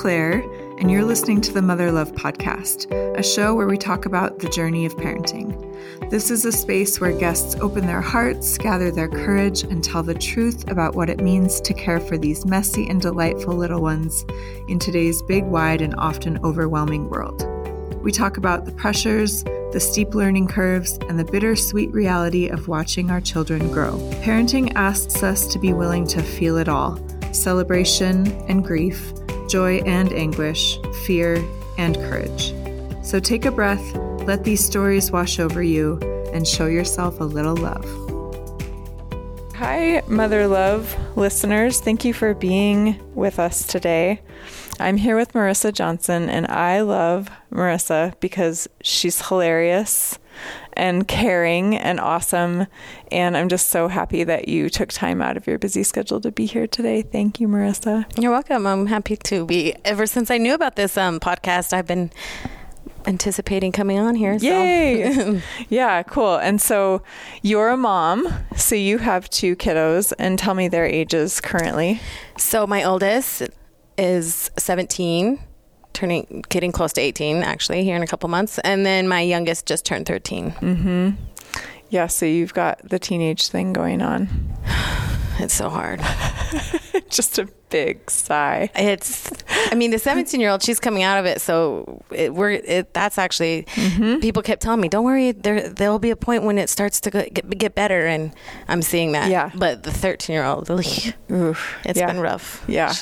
Claire, and you're listening to the Mother Love Podcast, a show where we talk about the journey of parenting. This is a space where guests open their hearts, gather their courage, and tell the truth about what it means to care for these messy and delightful little ones in today's big, wide, and often overwhelming world. We talk about the pressures, the steep learning curves, and the bittersweet reality of watching our children grow. Parenting asks us to be willing to feel it all: celebration and grief, joy and anguish, fear and courage. So take a breath, let these stories wash over you, and show yourself a little love. Hi, Mother Love listeners. Thank you for being with us today. I'm here with Marissa Johnson, and I love Marissa because she's hilarious and caring and awesome. And I'm just so happy that you took time out of your busy schedule to be here today. Thank you, Marissa. You're welcome. I'm happy to be. Ever since I knew about this podcast, I've been anticipating coming on here. Yay! Yeah, cool. And so you're a mom, so you have two kiddos, and tell me their ages currently. So my oldest is 17, getting close to 18 actually here in a couple months, and then my youngest just turned 13. Mm-hmm. Yeah, so you've got the teenage thing going on. It's so hard. Just a big sigh. The 17-year-old, she's coming out of it, so that's actually, people kept telling me, don't worry, there'll be a point when it starts to get better, and I'm seeing that. Yeah. But the 13-year-old, it's been rough. Yeah.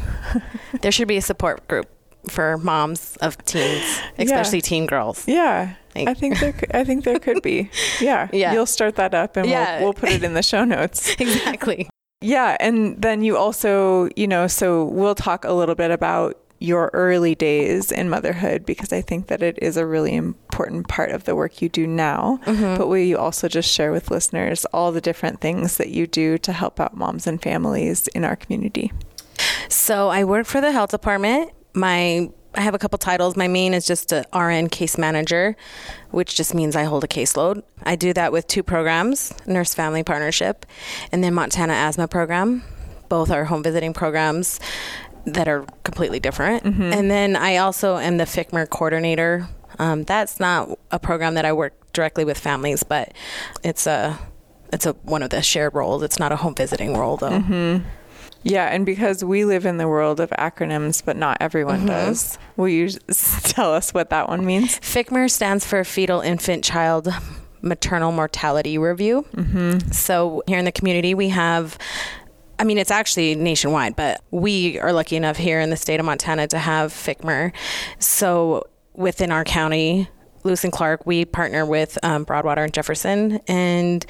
There should be a support group for moms of teens, especially teen girls. Yeah. I think there could be. Yeah. You'll start that up, and we'll put it in the show notes. Exactly. Yeah. And then you also, so we'll talk a little bit about your early days in motherhood, because I think that it is a really important part of the work you do now. Mm-hmm. But will you also just share with listeners all the different things that you do to help out moms and families in our community? So I work for the health department. I have a couple titles. My main is just a RN case manager, which just means I hold a caseload. I do that with two programs, Nurse Family Partnership and then Montana Asthma Program. Both are home visiting programs that are completely different. Mm-hmm. And then I also am the FCMR coordinator. That's not a program that I work directly with families, but it's one of the shared roles. It's not a home visiting role though. Mm-hmm. Yeah, and because we live in the world of acronyms, but not everyone does, will you tell us what that one means? FCMR stands for Fetal Infant Child Maternal Mortality Review. Mm-hmm. So here in the community, we have, it's actually nationwide, but we are lucky enough here in the state of Montana to have FCMR. So within our county, Lewis and Clark, we partner with Broadwater and Jefferson, and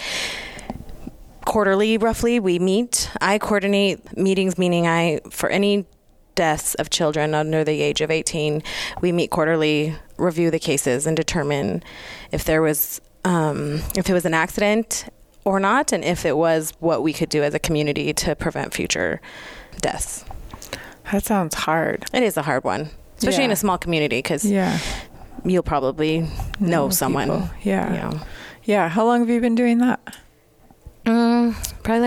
quarterly, roughly, we meet. I coordinate meetings, meaning for any deaths of children under the age of 18, we meet quarterly, review the cases, and determine if it was an accident or not, and if it was, what we could do as a community to prevent future deaths. That sounds hard. It is a hard one, especially in a small community, because you'll probably know someone. People. Yeah. Yeah. How long have you been doing that? Probably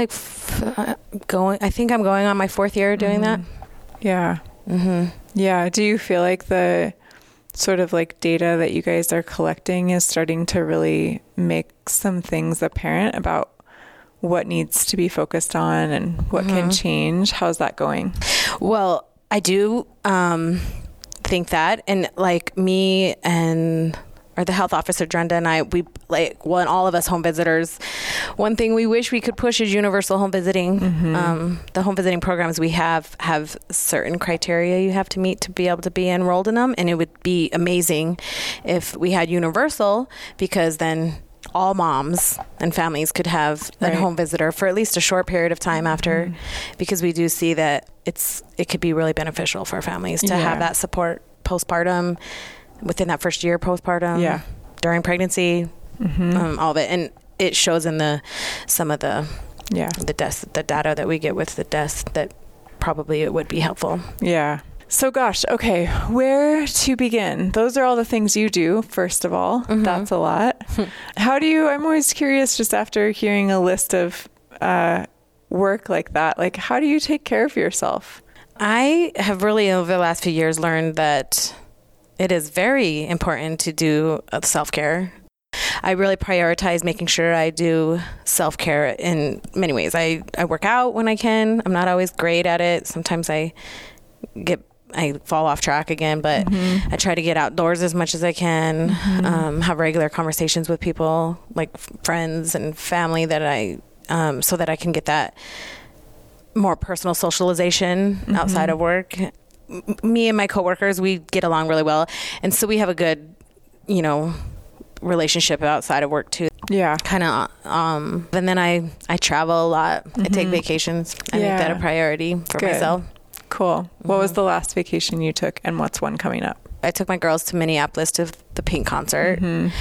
I think I'm going on my 4th year doing that. Yeah. Mm-hmm. Yeah. Do you feel like the sort of like data that you guys are collecting is starting to really make some things apparent about what needs to be focused on and what can change? How's that going? Well, I do think that, and like me and the health officer, Drenda, and I, all of us home visitors, one thing we wish we could push is universal home visiting. Mm-hmm. The home visiting programs we have certain criteria you have to meet to be able to be enrolled in them. And it would be amazing if we had universal, because then all moms and families could have a home visitor for at least a short period of time after, because we do see that it could be really beneficial for families to have that support postpartum, within that first year postpartum, during pregnancy, all of it. And it shows in some of the deaths, the data that we get with the deaths, that probably it would be helpful. Yeah. So gosh, okay, where to begin? Those are all the things you do, first of all. Mm-hmm. That's a lot. I'm always curious, just after hearing a list of work like that, like how do you take care of yourself? I have really over the last few years learned that it is very important to do self-care. I really prioritize making sure I do self-care in many ways. I work out when I can. I'm not always great at it. Sometimes I fall off track again, but I try to get outdoors as much as I can, have regular conversations with people like friends and family that so that I can get that more personal socialization outside of work. Me and my coworkers, we get along really well. And so we have a good, relationship outside of work too. Yeah. Kind of, and then I travel a lot. I take vacations. I make that a priority for myself. Cool. What was the last vacation you took, and what's one coming up? I took my girls to Minneapolis to the Pink concert.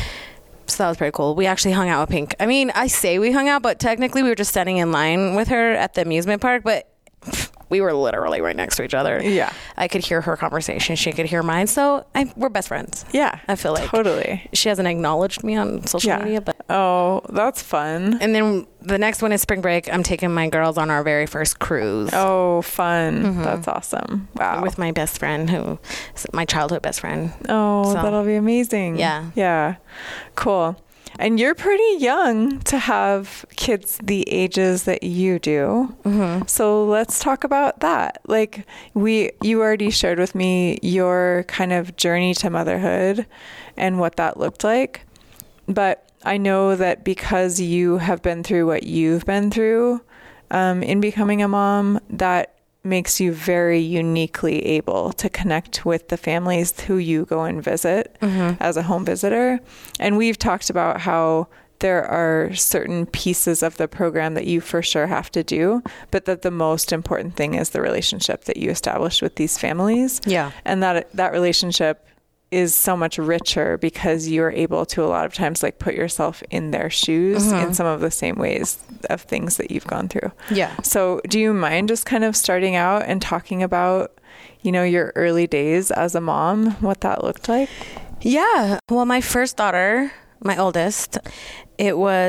So that was pretty cool. We actually hung out with Pink. I mean, I say we hung out, but technically we were just standing in line with her at the amusement park, but we were literally right next to each other. Yeah. I could hear her conversation. She could hear mine. So we're best friends. Yeah. I feel like. Totally. She hasn't acknowledged me on social media, but. Oh, that's fun. And then the next one is spring break. I'm taking my girls on our very first cruise. Oh, fun. That's awesome. Wow. With my best friend, who is my childhood best friend. Oh, so that'll be amazing. Yeah. Yeah. Cool. And you're pretty young to have kids the ages that you do. So let's talk about that. Like you already shared with me your kind of journey to motherhood and what that looked like. But I know that because you have been through what you've been through in becoming a mom, that makes you very uniquely able to connect with the families who you go and visit as a home visitor. And we've talked about how there are certain pieces of the program that you for sure have to do, but that the most important thing is the relationship that you establish with these families. Yeah. And that relationship is so much richer because you're able to a lot of times like put yourself in their shoes in some of the same ways of things that you've gone through. Yeah. So do you mind just kind of starting out and talking about, your early days as a mom, what that looked like? Yeah. Well, my first daughter, my oldest, I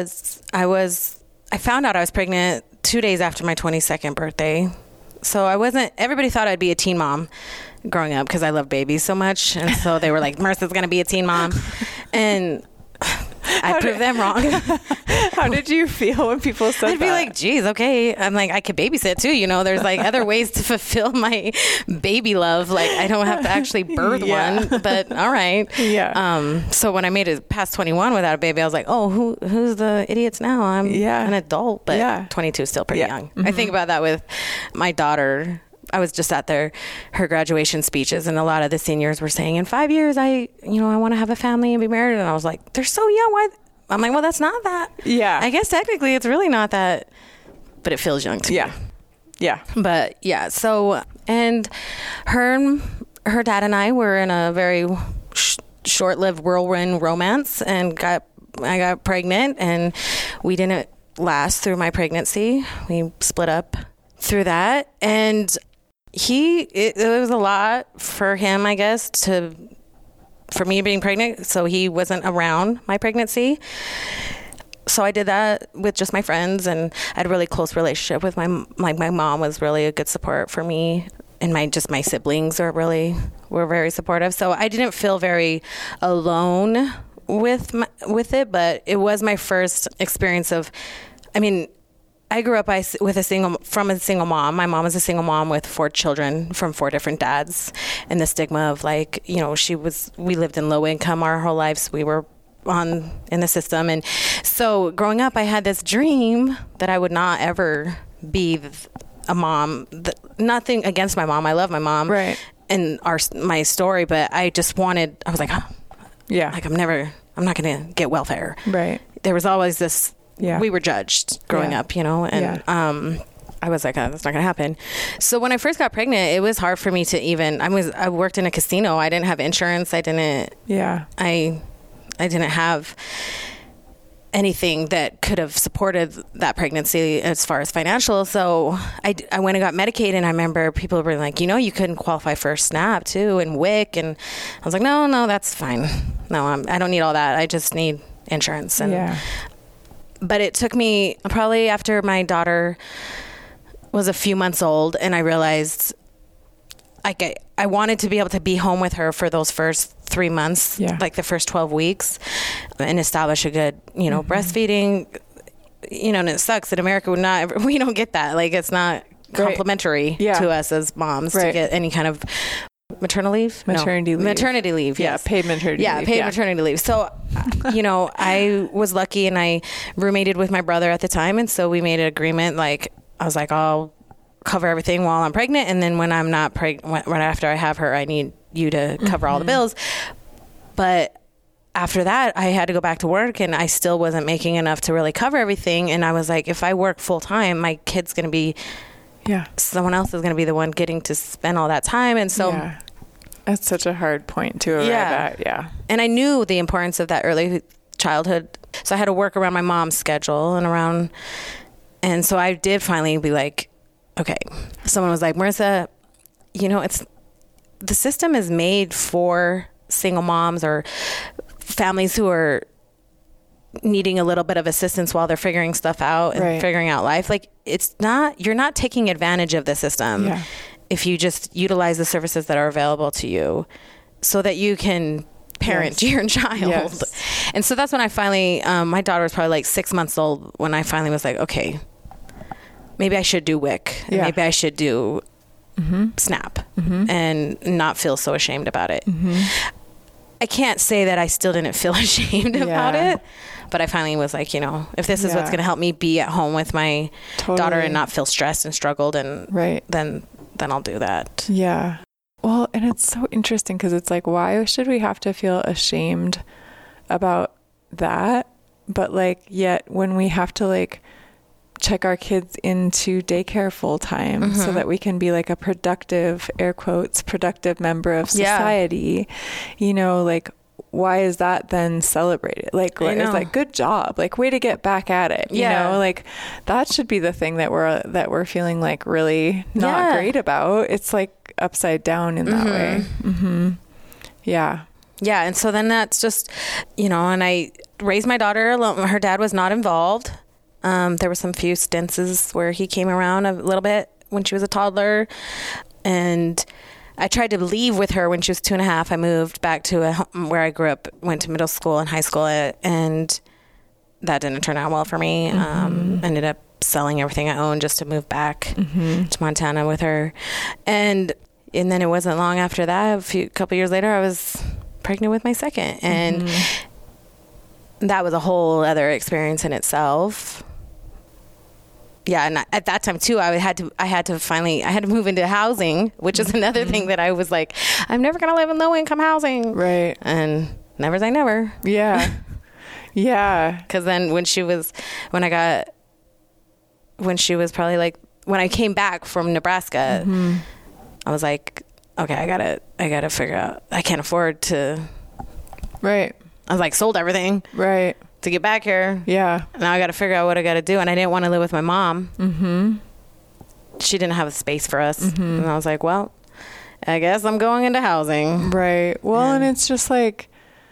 found out I was pregnant 2 days after my 22nd birthday. So everybody thought I'd be a teen mom growing up because I love babies so much. And so they were like, Marissa's going to be a teen mom. And I proved them wrong. How did you feel when people said that? I'd be like, geez, okay. I'm like, I could babysit too. There's like other ways to fulfill my baby love. Like I don't have to actually birth one, but all right. Yeah. So when I made it past 21 without a baby, I was like, oh, who's the idiots now? I'm an adult, but 22 is still pretty young. I think about that with my daughter. I was just at her graduation speeches, and a lot of the seniors were saying, in 5 years, I want to have a family and be married. And I was like, they're so young. Why? I'm like, well, that's not that. Yeah. I guess technically it's really not that, but it feels young to me. Yeah. But yeah. So, and her dad and I were in a very short-lived whirlwind romance, and I got pregnant, and we didn't last through my pregnancy. We split up through that, and it was a lot for him, I guess, for me being pregnant. So he wasn't around my pregnancy. So I did that with just my friends, and I had a really close relationship with my mom was really a good support for me, and my siblings were very supportive. So I didn't feel very alone with it, but it was my first experience of, I grew up from a single mom. My mom was a single mom with 4 children from 4 different dads. And the stigma of we lived in low income our whole lives. We were in the system. And so growing up, I had this dream that I would not ever be a mom. Nothing against my mom. I love my mom. Right. And my story, but I was like, I'm not going to get welfare. Right. There was always this. Yeah. We were judged growing up, and I was like, that's not going to happen. So when I first got pregnant, it was hard for me to I worked in a casino. I didn't have insurance. I didn't have anything that could have supported that pregnancy as far as financial. So I went and got Medicaid, and I remember people were like, you couldn't qualify for SNAP too, and WIC. And I was like, no, that's fine. No, I don't need all that. I just need insurance. And but it took me probably after my daughter was a few months old, and I realized like I wanted to be able to be home with her for those first 3 months, like the first 12 weeks, and establish a good, you know, breastfeeding, you know, and it sucks that America we don't get that. Like, it's not complimentary to us as moms to get any kind of maternity leave. Maternity leave. Yes. Yeah. Paid maternity leave. Yeah. Paid maternity leave. So, you know, I was lucky and I roommated with my brother at the time. And so we made an agreement. Like, I was like, I'll cover everything while I'm pregnant. And then when I'm not pregnant, right after I have her, I need you to cover all the bills. But after that, I had to go back to work and I still wasn't making enough to really cover everything. And I was like, if I work full time, my kid's going to be, someone else is going to be the one getting to spend all that time. And so that's such a hard point to arrive at. Yeah. And I knew the importance of that early childhood. So I had to work around my mom's schedule and so I did finally be like, okay. Someone was like, Marissa, you know, the system is made for single moms or families who are needing a little bit of assistance while they're figuring stuff out and figuring out life. Like, you're not taking advantage of the system if you just utilize the services that are available to you so that you can parent your child. And so that's when I finally, my daughter was probably like 6 months old when I finally was like, okay, maybe I should do WIC. And maybe I should do SNAP and not feel so ashamed about it. I can't say that I still didn't feel ashamed about it, but I finally was like, you know, if this is what's going to help me be at home with my daughter and not feel stressed and struggled, and then I'll do that. Yeah. Well, and it's so interesting because it's like, why should we have to feel ashamed about that? But like, yet when we have to like check our kids into daycare full time so that we can be like a productive, air quotes, productive member of society, you know, like, why is that then celebrated? Like, it's like, good job, like, way to get back at it. You know, like, that should be the thing that we're feeling like really not great about. It's like upside down in that way. Yeah. And so then that's just, you know, and I raised my daughter alone. Her dad was not involved. There were some few stints where he came around a little bit when she was a toddler, and I tried to leave with her when she was 2.5. I moved back to where I grew up, went to middle school and high school, and that didn't turn out well for me. Ended up selling everything I owned just to move back to Montana with her, and then it wasn't long after that, a couple years later, I was pregnant with my second, and that was a whole other experience in itself. Yeah, and at that time too, I had to move into housing, which is another thing that I was like, I'm never gonna live in low income housing, right? And never say never. Yeah. Because then when she was probably like, when I came back from Nebraska, I was like, okay, I gotta figure out. I can't afford to. Right. I was like, sold everything. Right. To get back here. Yeah. Now I got to figure out what I got to do. And I didn't want to live with my mom. She didn't have a space for us. And I was like, well, I guess I'm going into housing. Right. Well, and it's just like,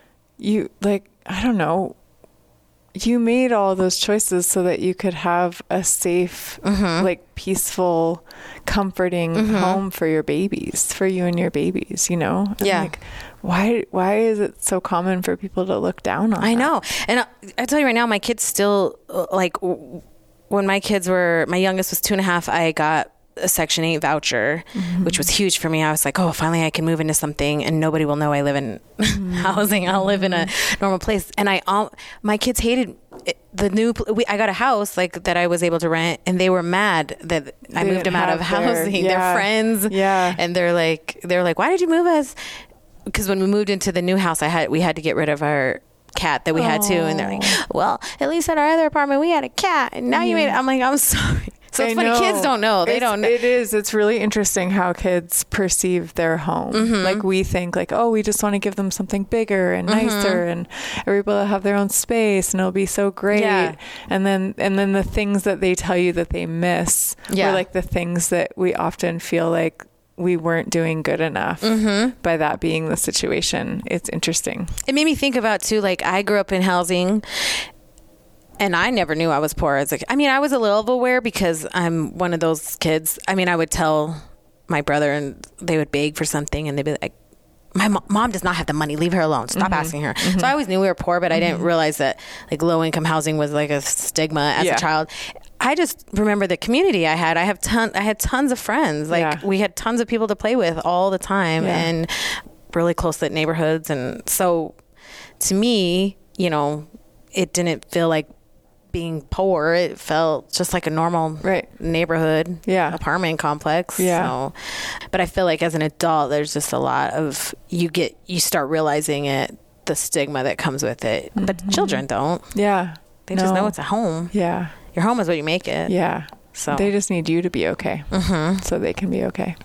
I don't know. You made all those choices so that you could have a safe, like peaceful, comforting home for your babies, for you and your babies, you know? And like, why is it so common for people to look down on I know. And I tell you right now, my kids still, like, when my youngest was 2.5, I got a Section 8 voucher, which was huge for me. I was like, oh, finally I can move into something and nobody will know I live in housing. I'll live in a normal place. And my kids hated I got a house like that I was able to rent, and they were mad that I moved them out of housing. Their friends. Yeah. And they're like, why did you move us? Because when we moved into the new house, we had to get rid of our cat that we had too. And they're like, well, at least at our other apartment, we had a cat. And now you made it. I'm like, I'm sorry. So it's funny. Kids don't know. They don't know. It is. It's really interesting how kids perceive their home. Like, we think like, oh, we just want to give them something bigger and nicer, and everybody will have their own space and it'll be so great. Yeah. And then the things that they tell you that they miss were like the things that we often feel like we weren't doing good enough by that being the situation. It's interesting. It made me think about too, like, I grew up in housing and I never knew I was poor. I was a little aware because I'm one of those kids. I mean, I would tell my brother and they would beg for something and they'd be like, my mom does not have the money. Leave her alone. Stop asking her. So I always knew we were poor, but I didn't realize that like low income housing was like a stigma as a child. I just remember the community I had. I had tons of friends. Like we had tons of people to play with all the time and really close knit neighborhoods. And so to me, you know, it didn't feel like being poor. It felt just like a normal neighborhood apartment complex. So, but I feel like as an adult, there's just a lot of, you start realizing the stigma that comes with it. But children don't. They just know it's a home. Your home is what you make it. So they just need you to be okay. So they can be okay.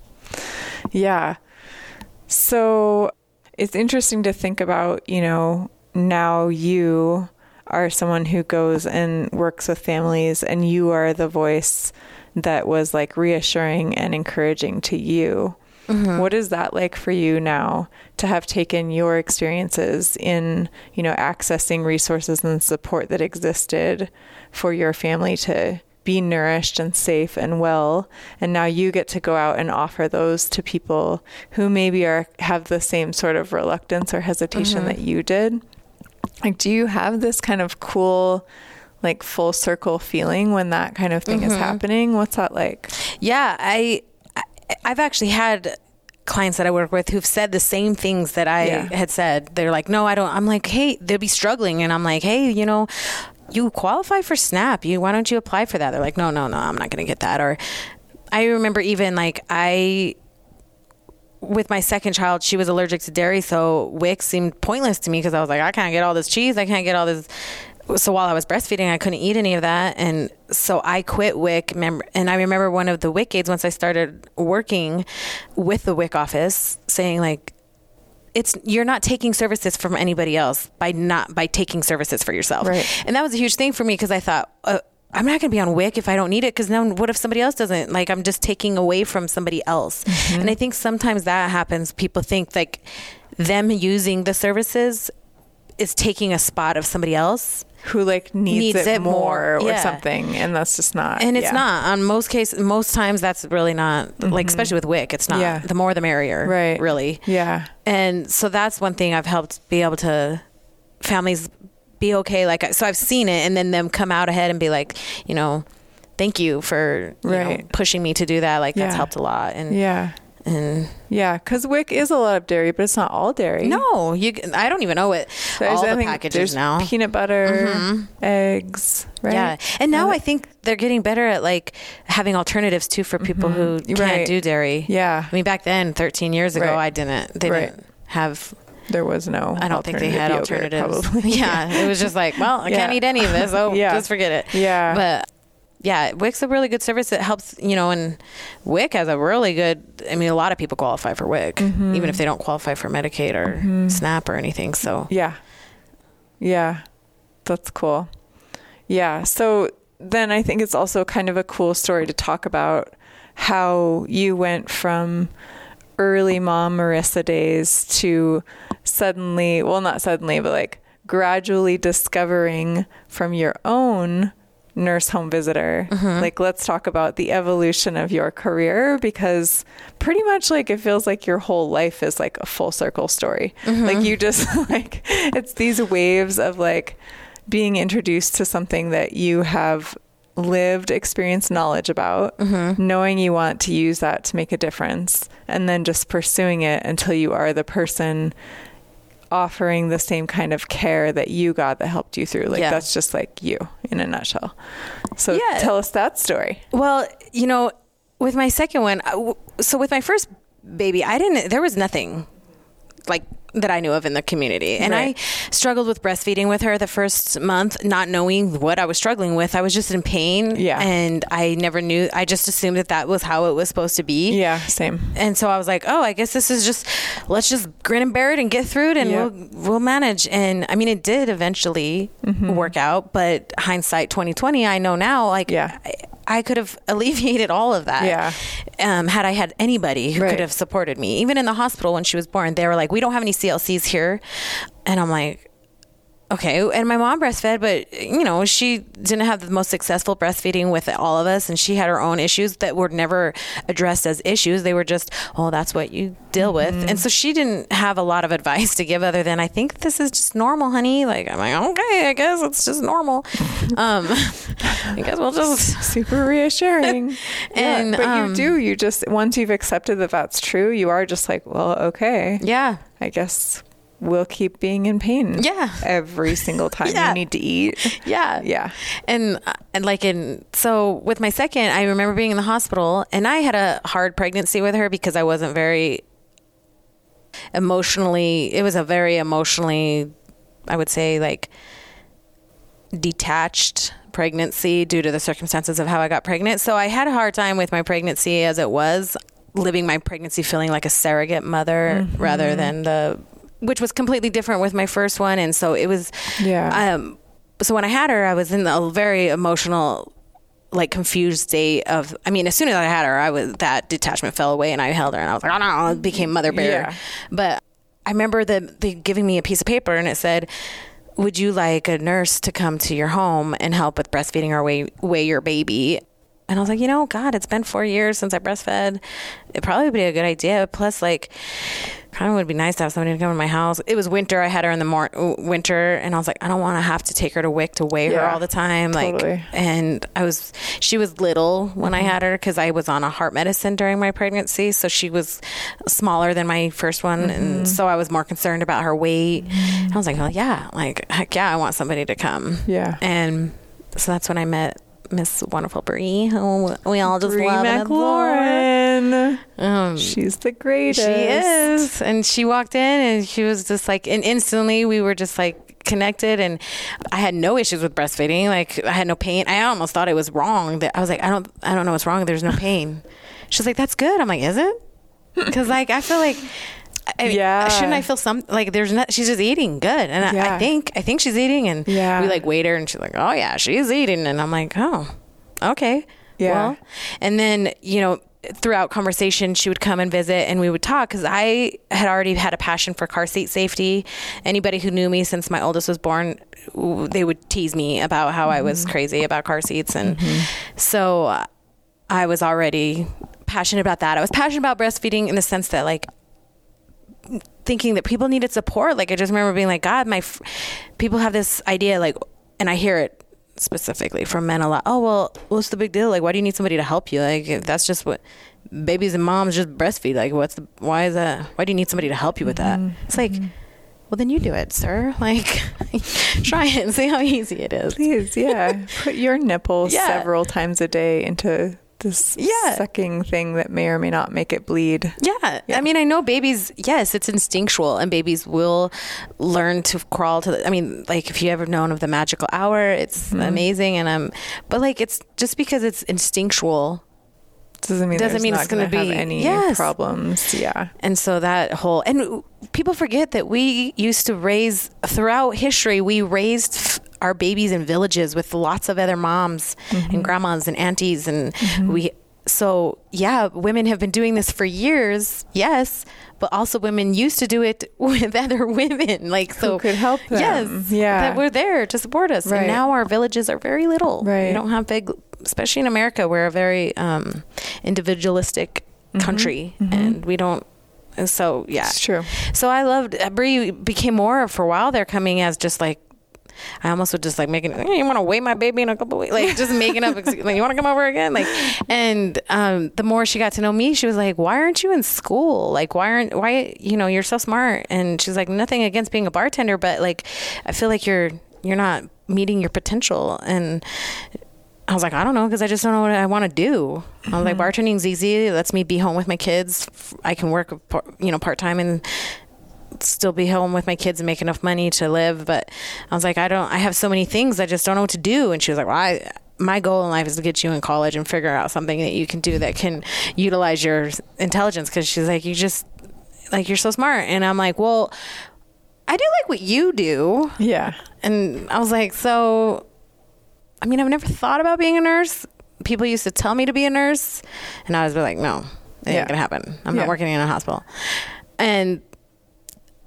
So it's interesting to think about, you know, now you are someone who goes and works with families, and you are the voice that was like reassuring and encouraging to you. What is that like for you now to have taken your experiences in, you know, accessing resources and support that existed for your family to be nourished and safe and well, and now you get to go out and offer those to people who maybe have the same sort of reluctance or hesitation that you did? Like, do you have this kind of cool, like full circle feeling when that kind of thing is happening? What's that like? Yeah, I've actually had clients that I work with who've said the same things that I had said. They're like, no, I don't. I'm like, hey, they'll be struggling. And I'm like, hey, you know, you qualify for SNAP. Why don't you apply for that? They're like, no, I'm not going to get that. Or I remember even like with my second child, she was allergic to dairy, so WIC seemed pointless to me because I was like, I can't get all this cheese. I can't get all this. So while I was breastfeeding, I couldn't eat any of that. And so I quit WIC. And I remember one of the WIC aides, once I started working with the WIC office, saying like, you're not taking services from anybody else by taking services for yourself. And that was a huge thing for me because I thought, I'm not going to be on WIC if I don't need it, because then what if somebody else doesn't? Like, I'm just taking away from somebody else. And I think sometimes that happens. People think like them using the services is taking a spot of somebody else who like needs it more or something, and that's just not. And it's not. On most times that's really not, like, especially with WIC, it's not. The more the merrier, really. And so that's one thing I've helped be able to families be okay. Like, so I've seen it, and then them come out ahead and be like, you know, thank you for you know, pushing me to do that. Like, that's helped a lot. And because WIC is a lot of dairy, but it's not all dairy. No, I don't even know what all the packages now. Peanut butter, eggs, right? And now I think they're getting better at like having alternatives too for people who can't do dairy. I mean, back then, 13 years ago, they didn't have. There was no. I don't think they had alternatives. Probably. It was just like, well, I can't eat any of this. Oh, just forget it. But yeah, WIC's a really good service. It helps, you know, and WIC has a really good. I mean, a lot of people qualify for WIC, even if they don't qualify for Medicaid or SNAP or anything. So that's cool. So then I think it's also kind of a cool story to talk about how you went from early mom Marissa days to suddenly, well, not suddenly, but like gradually discovering from your own nurse home visitor. Like, let's talk about the evolution of your career, because pretty much like it feels like your whole life is like a full circle story. Like, you just like, it's these waves of like being introduced to something that you have lived experience knowledge about, knowing you want to use that to make a difference, and then just pursuing it until you are the person offering the same kind of care that you got that helped you through. Like, that's just like you in a nutshell. So tell us that story. Well, you know, with my second one, so with my first baby, there was nothing like that I knew of in the community. And I struggled with breastfeeding with her the first month, not knowing what I was struggling with. I was just in pain. And I never knew. I just assumed that was how it was supposed to be. Same. And so I was like, oh, I guess this is just, let's just grin and bear it and get through it, and we'll manage. And I mean, it did eventually work out, but hindsight 2020, I know now, like, I could have alleviated all of that. Had I had anybody who could have supported me. Even in the hospital when she was born, they were like, we don't have any CLCs here. And I'm like, okay. And my mom breastfed, but you know, she didn't have the most successful breastfeeding with all of us. And she had her own issues that were never addressed as issues. They were just, oh, that's what you deal with. And so she didn't have a lot of advice to give other than, I think this is just normal, honey. Like, I'm like, okay, I guess it's just normal. I guess we'll just super reassuring. And but you just, once you've accepted that that's true, you are just like, well, okay. Yeah. I guess we'll keep being in pain. Yeah. Every single time you need to eat. Yeah. Yeah. And so with my second, I remember being in the hospital, and I had a hard pregnancy with her because I wasn't very emotionally, it was a very emotionally, I would say, like, detached pregnancy due to the circumstances of how I got pregnant. So I had a hard time with my pregnancy as it was, living my pregnancy feeling like a surrogate mother rather than which was completely different with my first one. And so it was, so when I had her, I was in a very emotional, like, confused state of, I mean, as soon as I had her, that detachment fell away, and I held her and I was like, oh no, it became mother bear. Yeah. But I remember they giving me a piece of paper, and it said, would you like a nurse to come to your home and help with breastfeeding or weigh your baby? And I was like, you know, God, it's been 4 years since I breastfed. It'd probably be a good idea. Plus, like, kind of would be nice to have somebody to come to my house. It was winter. I had her in the winter, and I was like, I don't want to have to take her to WIC to weigh her all the time. Totally. Like, and she was little when I had her because I was on a heart medicine during my pregnancy. So she was smaller than my first one. And so I was more concerned about her weight. I was like, well, yeah, like, heck yeah, I want somebody to come. Yeah. And so that's when I met Miss Wonderful Brie, who we all just Brie love McLaurin. and adore. She's the greatest. She is. And she walked in, and she was just like, and instantly we were just like connected, and I had no issues with breastfeeding. Like, I had no pain. I almost thought it was wrong. That I was like, I don't know what's wrong. There's no pain. She's like, that's good. I'm like, is it? Because, like, I feel like, shouldn't I feel like there's not, she's just eating good. And I think she's eating, and we like weighed her, and she's like, oh yeah, she's eating. And I'm like, oh, okay. Yeah. Well, and then, you know, throughout conversation, she would come and visit, and we would talk, because I had already had a passion for car seat safety. Anybody who knew me since my oldest was born, they would tease me about how I was crazy about car seats. And so I was already passionate about that. I was passionate about breastfeeding in the sense that, like, thinking that people needed support. Like, I just remember being like, God, people have this idea, like, and I hear it specifically from men a lot. Oh, well, what's the big deal? Like, why do you need somebody to help you? Like, if that's just what babies and moms just breastfeed. Like, why is that? Why do you need somebody to help you with that? It's like, well, then you do it, sir. Like, try it and see how easy it is. Please, yeah. Put your nipples several times a day into this sucking thing that may or may not make it bleed. Yeah. I mean, I know babies, yes, it's instinctual, and babies will learn to crawl to I mean, like, if you ever known of the magical hour, it's amazing. And but like, it's just because it's instinctual doesn't mean it's going to be any problems. Yeah. And so that whole, and people forget that we used to raise, throughout history, we raised our babies in villages with lots of other moms and grandmas and aunties. And women have been doing this for years. Yes. But also women used to do it with other women. Like, so who could help them. Yes. Yeah. That were there to support us. Right. And now our villages are very little. Right. We don't have big, especially in America, we're a very individualistic country, and we don't. And so, yeah. It's true. So I loved, Brie became more for a while there, coming as just like, I almost would just like making, you want to weigh my baby in a couple weeks? Like, just making up, like, you want to come over again? Like, and the more she got to know me, she was like, why aren't you in school? Like, why, you're so smart. And she's like, nothing against being a bartender, but like, I feel like you're not meeting your potential. And I was like, I don't know, because I just don't know what I want to do. I was like, bartending's easy. It lets me be home with my kids. I can work, part-time and still be home with my kids and make enough money to live. But I was like, I have so many things. I just don't know what to do. And she was like, well, my goal in life is to get you in college and figure out something that you can do that can utilize your intelligence. Because she's like, you're so smart. And I'm like, well, I do like what you do. Yeah. And I was like, so, I mean, I've never thought about being a nurse. People used to tell me to be a nurse, and I was like, no, it ain't gonna happen. I'm not working in a hospital. And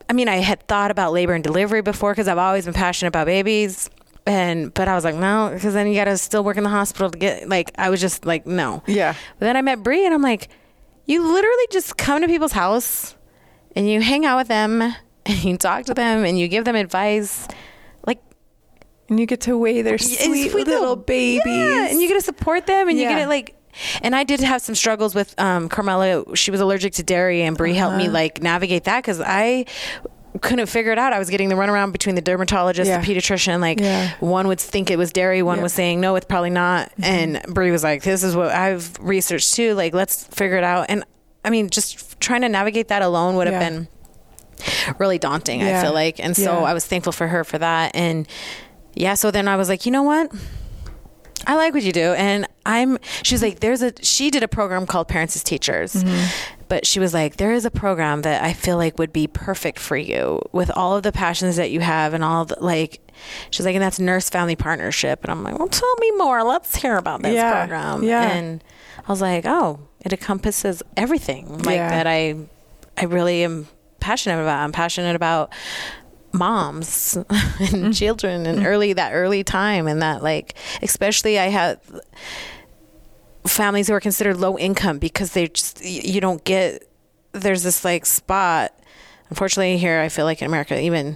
I mean, I had thought about labor and delivery before because I've always been passionate about babies. But I was like, no, because then you got to still work in the hospital to get, like, I was just like, no. Yeah. But then I met Bree and I'm like, you literally just come to people's house and you hang out with them and you talk to them and you give them advice. Like, and you get to weigh their sweet little babies. Yeah, and you get to support them and you Yeah. get to like, and I did have some struggles with Carmela. She was allergic to dairy and Bree helped me like navigate that because I couldn't figure it out. I was getting the runaround between the dermatologist, Yeah. the pediatrician. Like Yeah. one would think it was dairy, one Yeah. was saying no, it's probably not. And Bree was like, "This is what I've researched too. Like, let's figure it out." And I mean, just trying to navigate that alone would have Yeah. been really daunting. Yeah. I feel like, and so Yeah. I was thankful for her for that. And yeah, so then I was like, you know what? I like what you do. And she's like, she did a program called Parents as Teachers, but she was like, there is a program that I feel like would be perfect for you with all of the passions that you have and all the, like, she's like, and that's Nurse Family Partnership. And I'm like, well, tell me more. Let's hear about this Yeah. program. Yeah. And I was like, oh, it encompasses everything like Yeah. that. I really am passionate about. I'm passionate about moms and children and that early time, and that, like, especially I had families who are considered low income because they just, you don't get, there's this like spot, unfortunately here, I feel like in America, even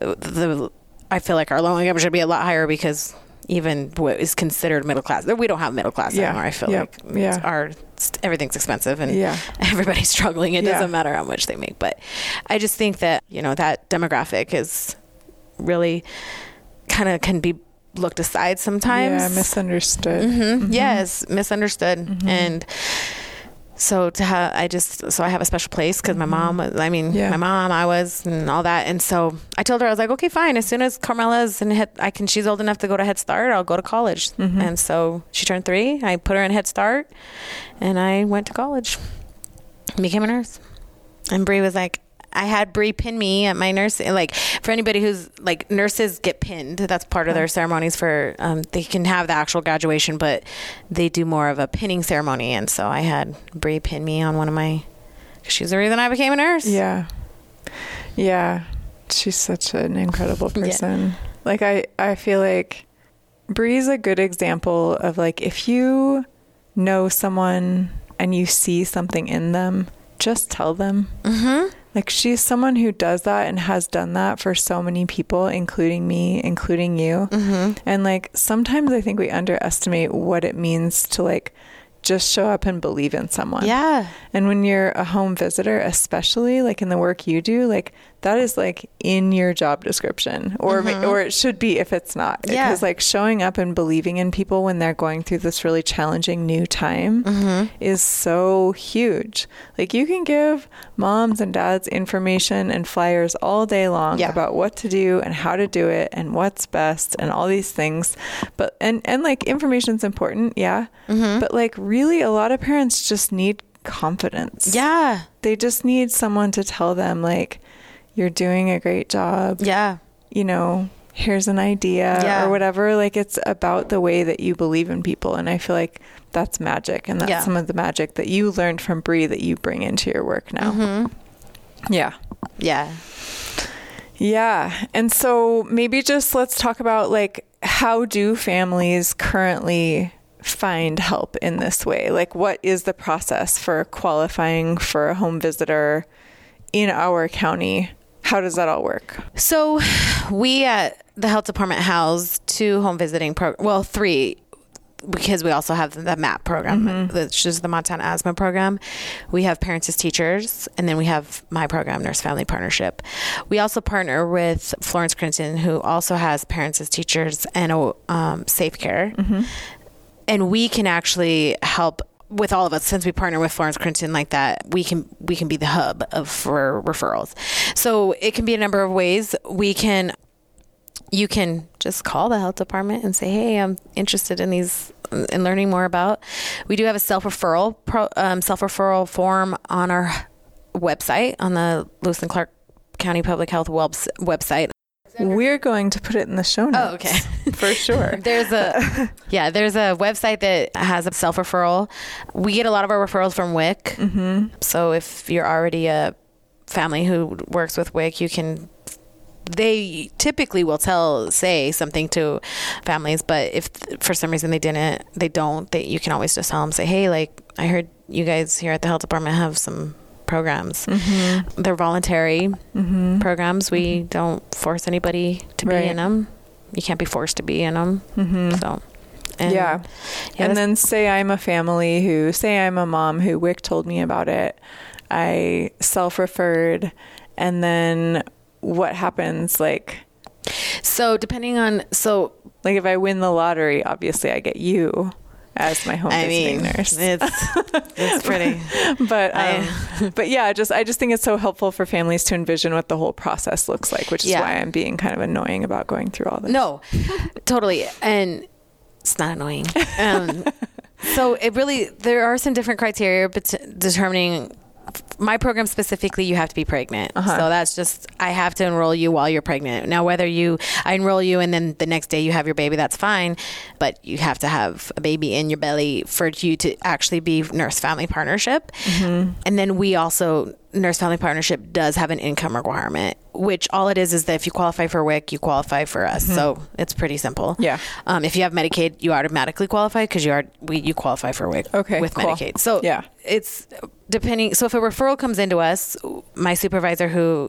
I feel like our low income should be a lot higher because even what is considered middle class, we don't have middle class Yeah. anymore. I feel Yep. like Yeah. everything's expensive and Yeah. everybody's struggling. It Yeah. doesn't matter how much they make. But I just think that, that demographic is really kind of can be looked aside sometimes. Yeah, misunderstood. Yes, misunderstood. And so I have a special place because my mom, Yeah. my mom, I was, and all that. And so I told her, I was like, okay, fine. As soon as Carmela's she's old enough to go to Head Start, I'll go to college. And so she turned 3. I put her in Head Start and I went to college, became a nurse. And Bree was like, I had Bree pin me at my nurse. Like, for anybody who's like, nurses get pinned. That's part of their ceremonies for, they can have the actual graduation, but they do more of a pinning ceremony. And so I had Bree pin me on she's the reason I became a nurse. Yeah. Yeah. She's such an incredible person. Like, I feel like Bree's a good example of, like, if you know someone and you see something in them, just tell them. Like, she's someone who does that and has done that for so many people, including me, including you. And, like, sometimes I think we underestimate what it means to, like, just show up and believe in someone. Yeah. And when you're a home visitor, especially like in the work you do, like that is like in your job description, or it should be if it's not. Yeah. Because like showing up and believing in people when they're going through this really challenging new time is so huge. Like, you can give moms and dads information and flyers all day long about what to do and how to do it and what's best and all these things. But and like information's important, but like really a lot of parents just need confidence. Yeah. They just need someone to tell them, like, you're doing a great job. Yeah. Here's an idea or whatever. Like, it's about the way that you believe in people. And I feel like that's magic. And that's some of the magic that you learned from Bree that you bring into your work now. Yeah. Yeah. Yeah. And so maybe just let's talk about, like, how do families currently find help in this way? Like, what is the process for qualifying for a home visitor in our county? How does that all work? So we at the health department house 2 home visiting 3, because we also have the MAP program, which is the Montana Asthma Program. We have Parents as Teachers, and then we have my program, Nurse Family Partnership. We also partner with Florence Crinton, who also has Parents as Teachers and Safe Care. And we can actually help with all of us, since we partner with Florence Crinton like that. We can be the hub for referrals. So it can be a number of ways. You can just call the health department and say, hey, I'm interested in learning more about. We do have a self-referral form on our website, on the Lewis and Clark County Public Health website. We're going to put it in the show notes. Oh, okay. For sure. There's a website that has a self-referral. We get a lot of our referrals from WIC. So if you're already a family who works with WIC, they typically will say something to families, but if for some reason they don't, you can always just tell them, say, hey, like, I heard you guys here at the health department have some programs. They're voluntary programs. We don't force anybody to be in them. You can't be forced to be in them. So, and then say I'm a mom who WIC told me about it. I self-referred, and then what happens? Like, so depending on, like if I win the lottery, obviously I get you as my home visiting nurse. It's pretty, but yeah, I just think it's so helpful for families to envision what the whole process looks like, which is why I'm being kind of annoying about going through all this. No, totally. And it's not annoying. So there are some different criteria determining. My program specifically, you have to be pregnant. So that's just, I have to enroll you while you're pregnant. Now, whether I enroll you and then the next day you have your baby, that's fine. But you have to have a baby in your belly for you to actually be Nurse Family Partnership. And then Nurse Family Partnership does have an income requirement, which all it is that if you qualify for WIC, you qualify for us. So it's pretty simple. Yeah. If you have Medicaid, you automatically qualify because you qualify for WIC with cool. Medicaid. So it's depending. So if a referral comes into us, my supervisor who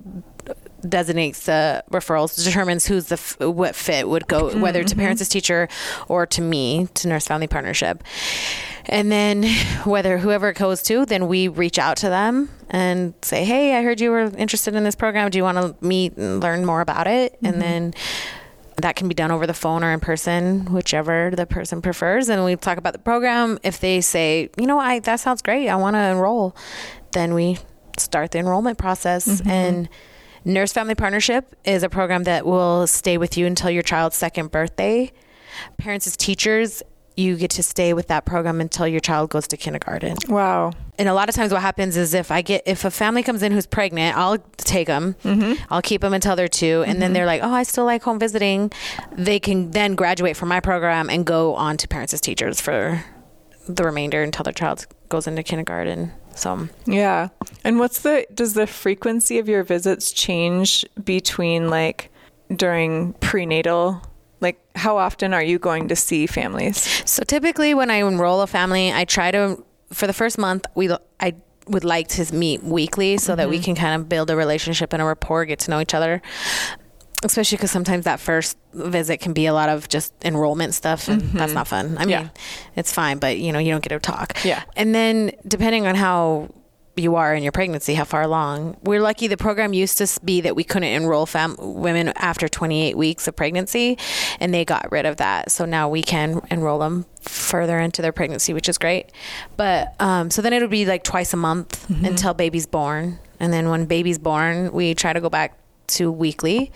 designates the referrals determines what fit would go, whether to parents as teacher or to me, to Nurse Family Partnership. And then whoever it goes to, then we reach out to them and say, hey, I heard you were interested in this program. Do you want to meet and learn more about it? And then that can be done over the phone or in person, whichever the person prefers. And we talk about the program. If they say, that sounds great, I want to enroll, then we start the enrollment process. And Nurse Family Partnership is a program that will stay with you until your child's second birthday. Parents as teachers, you get to stay with that program until your child goes to kindergarten. Wow. And a lot of times what happens is if a family comes in who's pregnant, I'll take them. I'll keep them until they're 2. And then they're like, oh, I still like home visiting. They can then graduate from my program and go on to parents as teachers for the remainder until their child goes into kindergarten. So, yeah. And does the frequency of your visits change between like during prenatal? Like, how often are you going to see families? So typically when I enroll a family, I try to, for the first month, I would like to meet weekly so that we can kind of build a relationship and a rapport, get to know each other. Especially because sometimes that first visit can be a lot of just enrollment stuff, and that's not fun. I mean, it's fine, but you don't get to talk. Yeah. And then depending on how you are in your pregnancy, how far along. We're lucky the program used to be that we couldn't enroll women after 28 weeks of pregnancy, and they got rid of that. So now we can enroll them further into their pregnancy, which is great. But so then it would be like twice a month until baby's born. And then when baby's born, we try to go back to weekly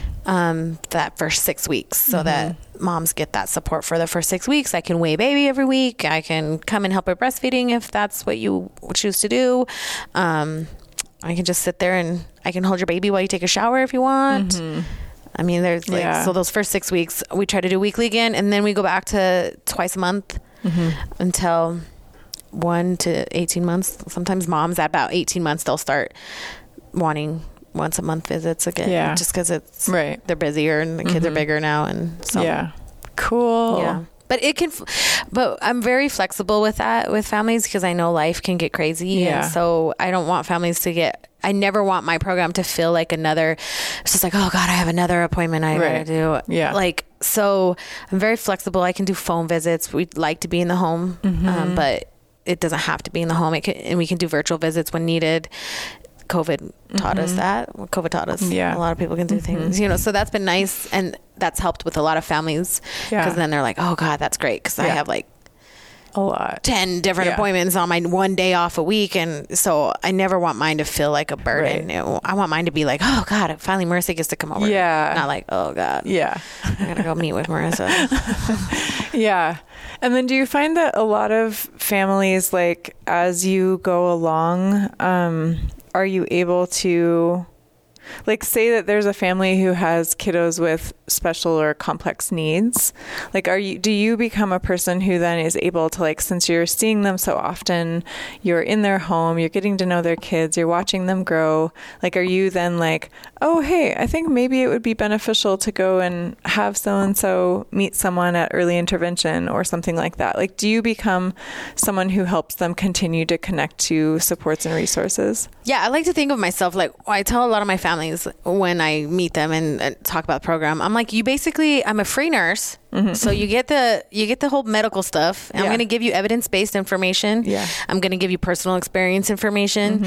that first 6 weeks so that moms get that support for the first 6 weeks. I can weigh baby every week. I can come and help with breastfeeding if that's what you choose to do. I can just sit there and I can hold your baby while you take a shower if you want. I mean, there's so those first 6 weeks we try to do weekly again, and then we go back to twice a month until 1 to 18 months. Sometimes moms at about 18 months, they'll start wanting once a month visits again, just because it's they're busier and the kids are bigger now, and so cool. But I'm very flexible with that with families because I know life can get crazy, and so I don't want families to I never want my program to feel like it's just like, oh God, I have another appointment I gotta do. So I'm very flexible. I can do phone visits. We'd like to be in the home, but it doesn't have to be in the home. And we can do virtual visits when needed. COVID taught us that. COVID taught us a lot of people can do things, so that's been nice, and that's helped with a lot of families because then they're like, oh God, that's great because I have like a lot 10 different appointments on my one day off a week, and so I never want mine to feel like a burden. I want mine to be like, oh God, finally Marissa gets to come over. Not like, oh God, I gotta go meet with Marissa. And then do you find that a lot of families, like as you go along, are you able to, like, say that there's a family who has kiddos with special or complex needs. Like, do you become a person who then is able to, like, since you're seeing them so often, you're in their home, you're getting to know their kids, you're watching them grow. Like, are you then like, oh, hey, I think maybe it would be beneficial to go and have so-and-so meet someone at early intervention or something like that? Like, do you become someone who helps them continue to connect to supports and resources? Yeah, I like to think of myself like, I tell a lot of my families when I meet them and talk about the program, I'm like, I'm a free nurse. Mm-hmm. So you get the whole medical stuff. I'm going to give you evidence-based information. Yeah. I'm going to give you personal experience information.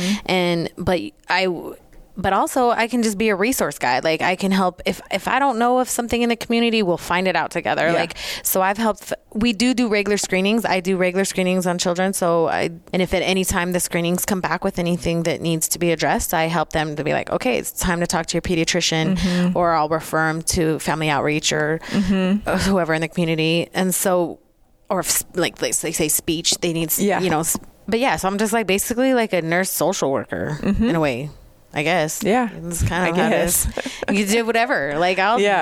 But also I can just be a resource guide. Like, I can help if I don't know of something in the community, we'll find it out together. Yeah. Like, so I've helped. We do regular screenings. I do regular screenings on children. And if at any time the screenings come back with anything that needs to be addressed, I help them to be like, okay, it's time to talk to your pediatrician, mm-hmm. or I'll refer them to family outreach or mm-hmm. whoever in the community. And so, or if, like they say speech, they need, but yeah, so I'm just like basically like a nurse social worker mm-hmm. in a way. I guess. Yeah. It's kind of how it is. You do whatever. Like,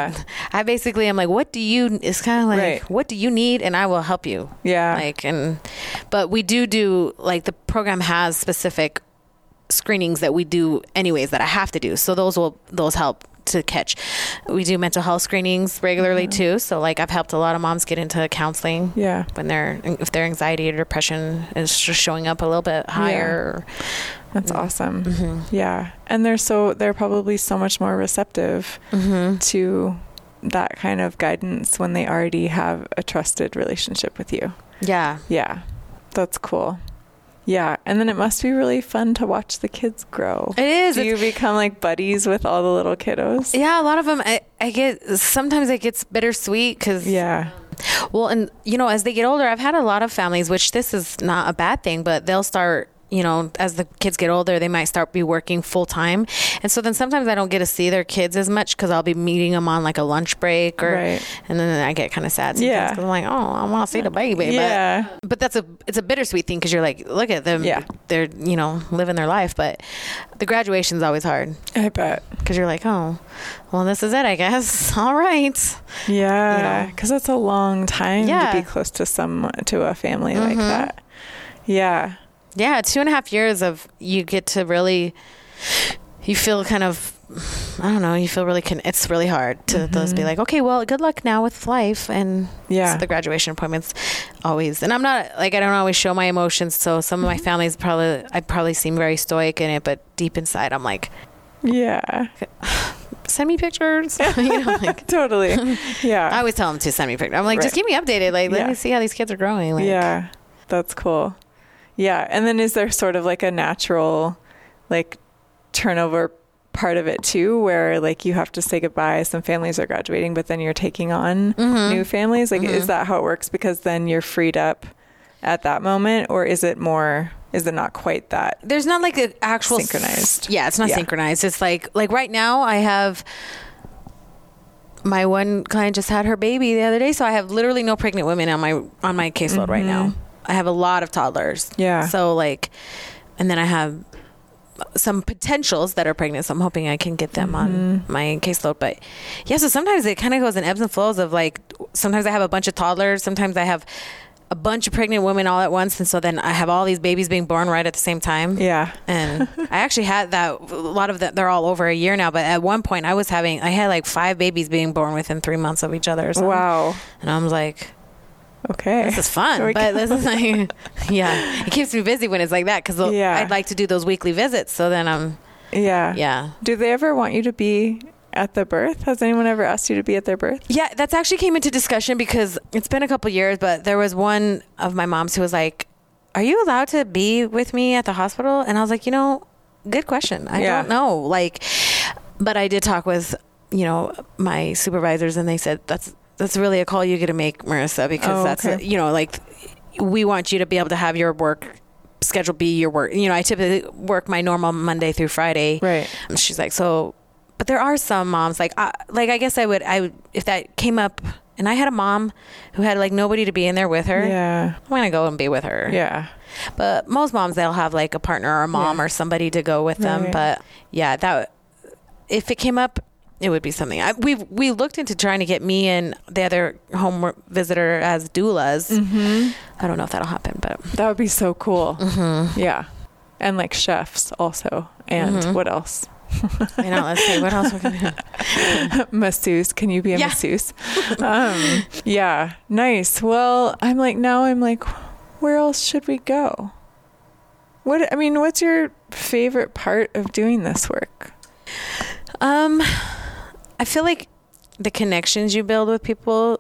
I basically am like, it's kind of like, what do you need? And I will help you. Yeah. Like, but we do, like, the program has specific screenings that we do anyways that I have to do. So those help to catch. We do mental health screenings regularly too. So, like, I've helped a lot of moms get into counseling. Yeah. If their anxiety or depression is just showing up a little bit higher. Yeah. That's awesome. Mm-hmm. Yeah. And they're probably so much more receptive mm-hmm. to that kind of guidance when they already have a trusted relationship with you. Yeah. Yeah. That's cool. Yeah. And then it must be really fun to watch the kids grow. It is. Do you become like buddies with all the little kiddos? Yeah. A lot of them, sometimes it gets bittersweet because. Yeah. Well, and as they get older, I've had a lot of families, which this is not a bad thing, but they'll start, as the kids get older, they might start be working full time. And so then sometimes I don't get to see their kids as much because I'll be meeting them on like a lunch break and then I get kind of sad sometimes because I'm like, oh, I want to see the baby. Yeah. But it's a bittersweet thing because you're like, look at them. Yeah. They're, living their life. But the graduation's always hard. I bet. Because you're like, oh, well, this is it, I guess. All right. Yeah. Because that's a long time to be close to a family mm-hmm. like that. Yeah. Yeah, 2.5 years of you get to really, you feel kind of, I don't know, you feel really, it's really hard to mm-hmm. just be like, okay, well, good luck now with life. And so the graduation appointments always, and I'm not, like, I don't always show my emotions. So some of my families I probably seem very stoic in it, but deep inside I'm like, yeah. Send me pictures. Totally. Yeah. I always tell them to send me pictures. I'm like, just keep me updated. Like, let me see how these kids are growing. Like, yeah. That's cool. Yeah. And then is there sort of like a natural like turnover part of it too, where like you have to say goodbye? Some families are graduating, but then you're taking on mm-hmm. new families. Like, mm-hmm. is that how it works? Because then you're freed up at that moment, or is it not quite that? There's not like an actual synchronized. Yeah. It's not synchronized. It's like right now I have my one client just had her baby the other day. So I have literally no pregnant women on my caseload mm-hmm. right now. I have a lot of toddlers. Yeah. So like, and then I have some potentials that are pregnant. So I'm hoping I can get them mm-hmm. on my caseload. But yeah, so sometimes it kind of goes in ebbs and flows of like, sometimes I have a bunch of toddlers. Sometimes I have a bunch of pregnant women all at once. And so then I have all these babies being born right at the same time. Yeah. And I actually had that, a lot of that, they're all over a year now. But at one point I had like 5 babies being born within 3 months of each other. Wow. And I was like, okay, this is fun, but this is like, it keeps me busy when it's like that. Cause I'd like to do those weekly visits. So then Do they ever want you to be at the birth? Has anyone ever asked you to be at their birth? Yeah, that's actually came into discussion because it's been a couple years, but there was one of my moms who was like, are you allowed to be with me at the hospital? And I was like, good question. I don't know. Like, but I did talk with, my supervisors and they said, that's really a call you get to make, Marissa, because like we want you to be able to have your work schedule be your work. I typically work my normal Monday through Friday. Right. She's like, but there are some moms like I guess I would if that came up and I had a mom who had like nobody to be in there with her. Yeah. I'm going to go and be with her. Yeah. But most moms, they'll have like a partner or a mom or somebody to go with them. But yeah, if it came up, it would be something. We looked into trying to get me and the other home visitor as doulas. I don't know if that'll happen, but that would be so cool. Yeah. And like chefs also. And what else? I know. Let's see what else we can do. Masseuse. Can you be a masseuse? Yeah. Nice. Well, I'm like, where else should we go? What's your favorite part of doing this work? I feel like the connections you build with people,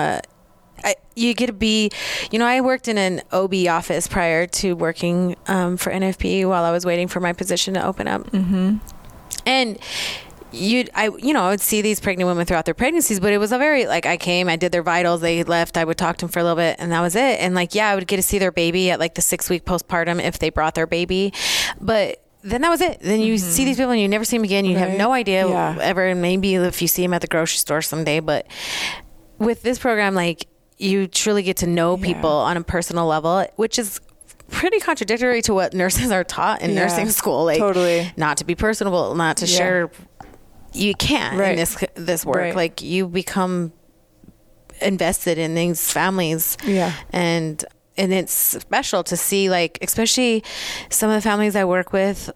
you get to be, I worked in an OB office prior to working for NFP while I was waiting for my position to open up. And I would see these pregnant women throughout their pregnancies, but it was a very, I came, I did their vitals, they left, I would talk to them for a little bit, and that was it. And I would get to see their baby at the 6-week postpartum if they brought their baby. But then that was it. Then you see these people and you never see them again. You have no idea ever. And maybe if you see them at the grocery store someday, but with this program, you truly get to know people on a personal level, which is pretty contradictory to what nurses are taught in nursing school. Totally. Not to be personable, not to share. You can't in this work. Right. You become invested in these families. Yeah. And it's special to see, especially some of the families I work with,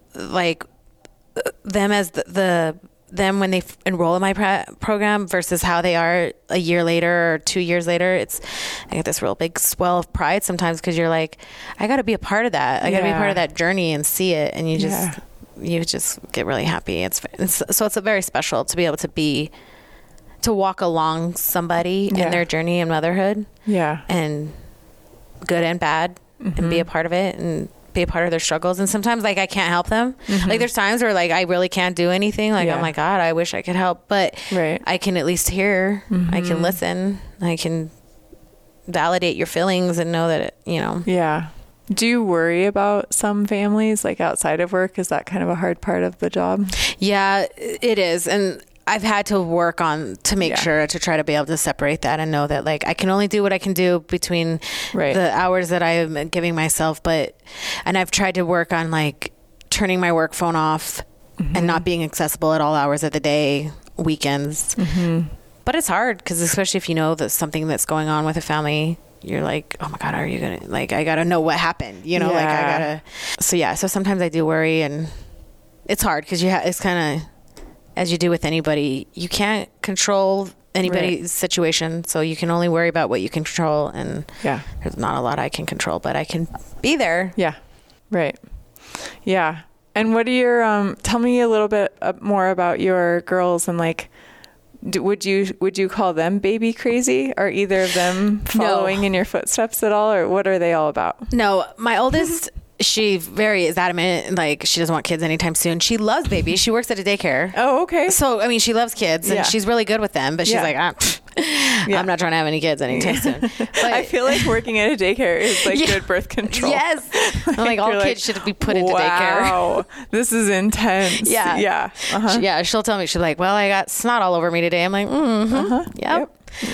them as them when they enroll in my program versus how they are a year later or 2 years later. I get this real big swell of pride sometimes because you're like, I got to be a part of that. I got to be a part of that journey and see it. And you just get really happy. So it's a very special to be able to walk along somebody in their journey in motherhood. Yeah. And good and bad, and be a part of it and be a part of their struggles. And sometimes I can't help them. There's times where I really can't do anything. Oh my God, I wish I could help, but I can at least hear, I can listen, I can validate your feelings and know that Yeah. Do you worry about some families outside of work? Is that kind of a hard part of the job? Yeah, it is. And I've had to work on to make sure to try to be able to separate that and know that I can only do what I can do between the hours that I am giving myself. And I've tried to work on turning my work phone off and not being accessible at all hours of the day, weekends. But it's hard because especially if you know that something that's going on with a family, you're like, oh my God, are you going to I got to know what happened, I got to. So sometimes I do worry, and it's hard because it's kind of, as you do with anybody, you can't control anybody's situation. So you can only worry about what you can control. And there's not a lot I can control, but I can be there. Yeah. Right. Yeah. And what are your, tell me a little bit more about your girls and would you call them baby crazy? Are either of them following in your footsteps at all, or what are they all about? No, my oldest, she is adamant, she doesn't want kids anytime soon. She loves babies. She works at a daycare. Oh, okay. So, she loves kids and she's really good with them, but she's I'm not trying to have any kids anytime soon. But I feel like working at a daycare is good birth control. Yes. I'm all kids should be put into daycare. Wow. This is intense. Yeah. Yeah. Yeah. She'll tell me, she's like, well, I got snot all over me today. I'm like, yep.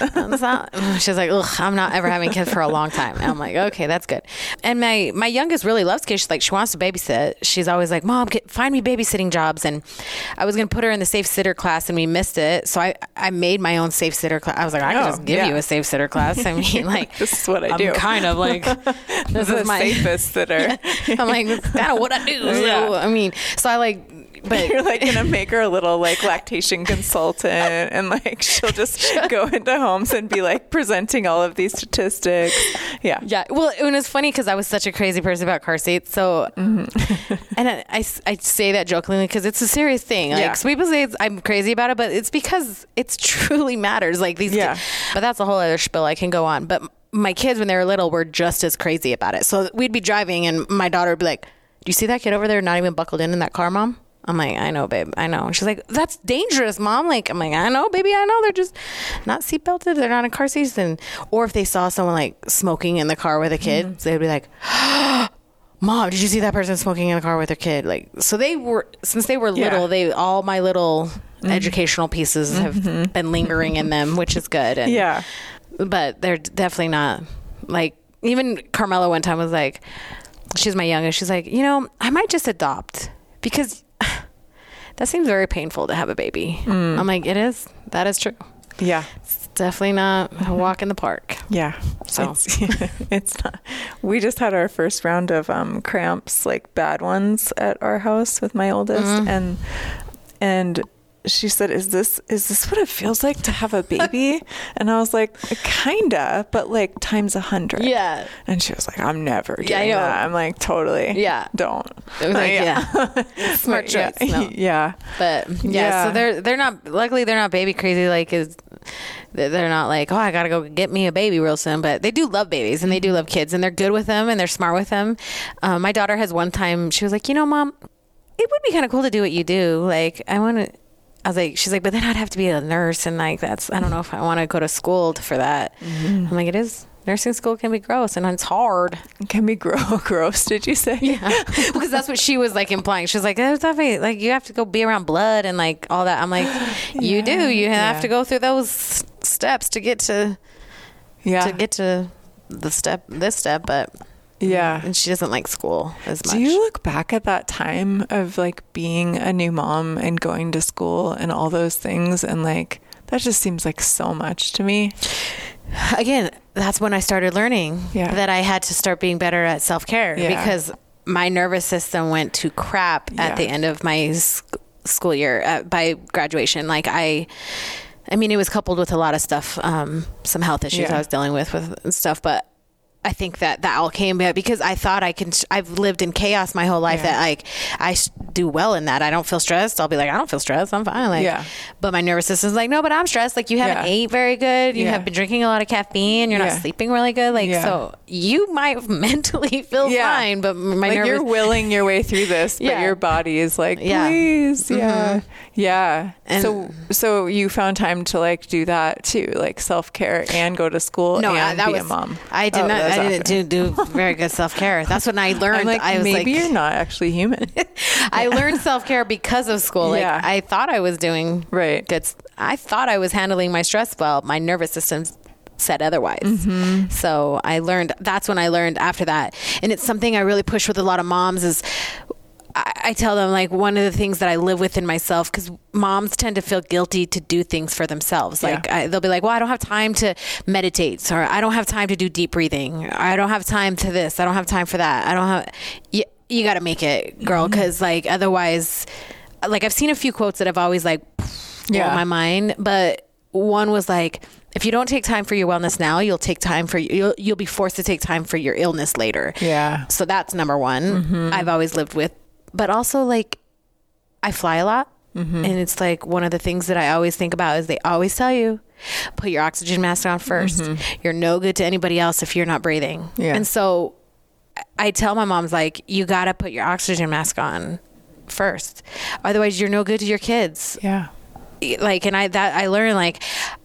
She's like, ugh, I'm not ever having kids for a long time. And I'm like, okay, that's good. And my youngest really loves kids. She's she wants to babysit. She's always like, Mom, find me babysitting jobs. And I was going to put her in the safe sitter class and we missed it. So I made my own safe sitter class. I was like, I can just give you a safe sitter class. I mean, this is what I do. I'm kind of this is my safest sitter. I'm like, that's kind of what I do. So but you're gonna make her a little lactation consultant, and she'll just go into homes and be presenting all of these statistics. Yeah. Well, it was funny because I was such a crazy person about car seats. So, and I say that jokingly because it's a serious thing. So people say I'm crazy about it, but it's because it truly matters. These, but that's a whole other spiel I can go on. But my kids, when they were little, were just as crazy about it. So we'd be driving, and my daughter would be like, "Do you see that kid over there not even buckled in that car, Mom?" I'm like, I know, babe. I know. She's like, that's dangerous, Mom. I'm like, I know, baby. I know. They're just not seatbelted. They're not in car seats. Or if they saw someone smoking in the car with a kid, they'd be like, Mom, did you see that person smoking in the car with their kid? So they were, since they were little, all my little educational pieces have been lingering in them, which is good. And, but they're definitely not even Carmela one time was like, she's my youngest. She's like, I might just adopt because that seems very painful to have a baby. I'm like, it is. That is true. Yeah. It's definitely not a walk in the park. Yeah. So it's not. We just had our first round of cramps, like bad ones at our house with my oldest. And she said, is this what it feels like to have a baby? And I was like, kinda, but like times 100. Yeah. And she was like, I'm never doing that. I'm like, totally. Yeah. Don't. It was like, smart choice. No. Yeah. But so they're not, luckily they're not baby crazy. Like they're not like, oh, I got to go get me a baby real soon, but they do love babies and they do love kids and they're good with them and they're smart with them. My daughter has one time, she was like, Mom, it would be kind of cool to do what you do. Like, I was like, she's like, but then I'd have to be a nurse. And like, I don't know if I want to go to school for that. I'm like, it is. Nursing school can be gross and it's hard. It can be gross, did you say? Yeah. Because that's what she was like implying. She was like, oh, like you have to go be around blood and like all that. I'm like, you do. You have to go through those steps to get to this step, but yeah. And she doesn't like school as much. Do you look back at that time of like being a new mom and going to school and all those things and like that just seems like so much to me? Again, that's when I started learning that I had to start being better at self-care because my nervous system went to crap at the end of my school year by graduation. Like I mean, it was coupled with a lot of stuff, some health issues I was dealing with and stuff, but I think that all came because I thought I've lived in chaos my whole life that like I do well in that. I don't feel stressed. I'll be like, I don't feel stressed. I'm fine. Like, but my nervous system's like, no, but I'm stressed. Like you haven't ate very good. You have been drinking a lot of caffeine. You're not sleeping really good. Like, so you might mentally feel fine, but my nervous, you're willing your way through this, but your body is like, please. Yeah. And so you found time to like do that too, like self-care and go to school and be a mom. I did not. I didn't do very good self-care. That's when I learned. Like, I was maybe like, you're not actually human. I learned self-care because of school. Like I thought I was doing good. I thought I was handling my stress well. My nervous system said otherwise. So that's when I learned after that. And it's something I really push with a lot of moms is I tell them like one of the things that I live with in myself, because moms tend to feel guilty to do things for themselves. Like they'll be like, well, I don't have time to meditate, or I don't have time to do deep breathing. Or, I don't have time to this. I don't have time for that. I don't have, you got to make it, girl. Cause like, otherwise, like I've seen a few quotes that have always like blown my mind, but one was like, if you don't take time for your wellness now, you'll be forced to take time for your illness later. Yeah. So that's number one. I've always lived with. But also, like, I fly a lot. And it's like one of the things that I always think about is they always tell you, put your oxygen mask on first. You're no good to anybody else if you're not breathing. And so I tell my moms, like, you got to put your oxygen mask on first. Otherwise, you're no good to your kids. Yeah. Like, and I learned, like,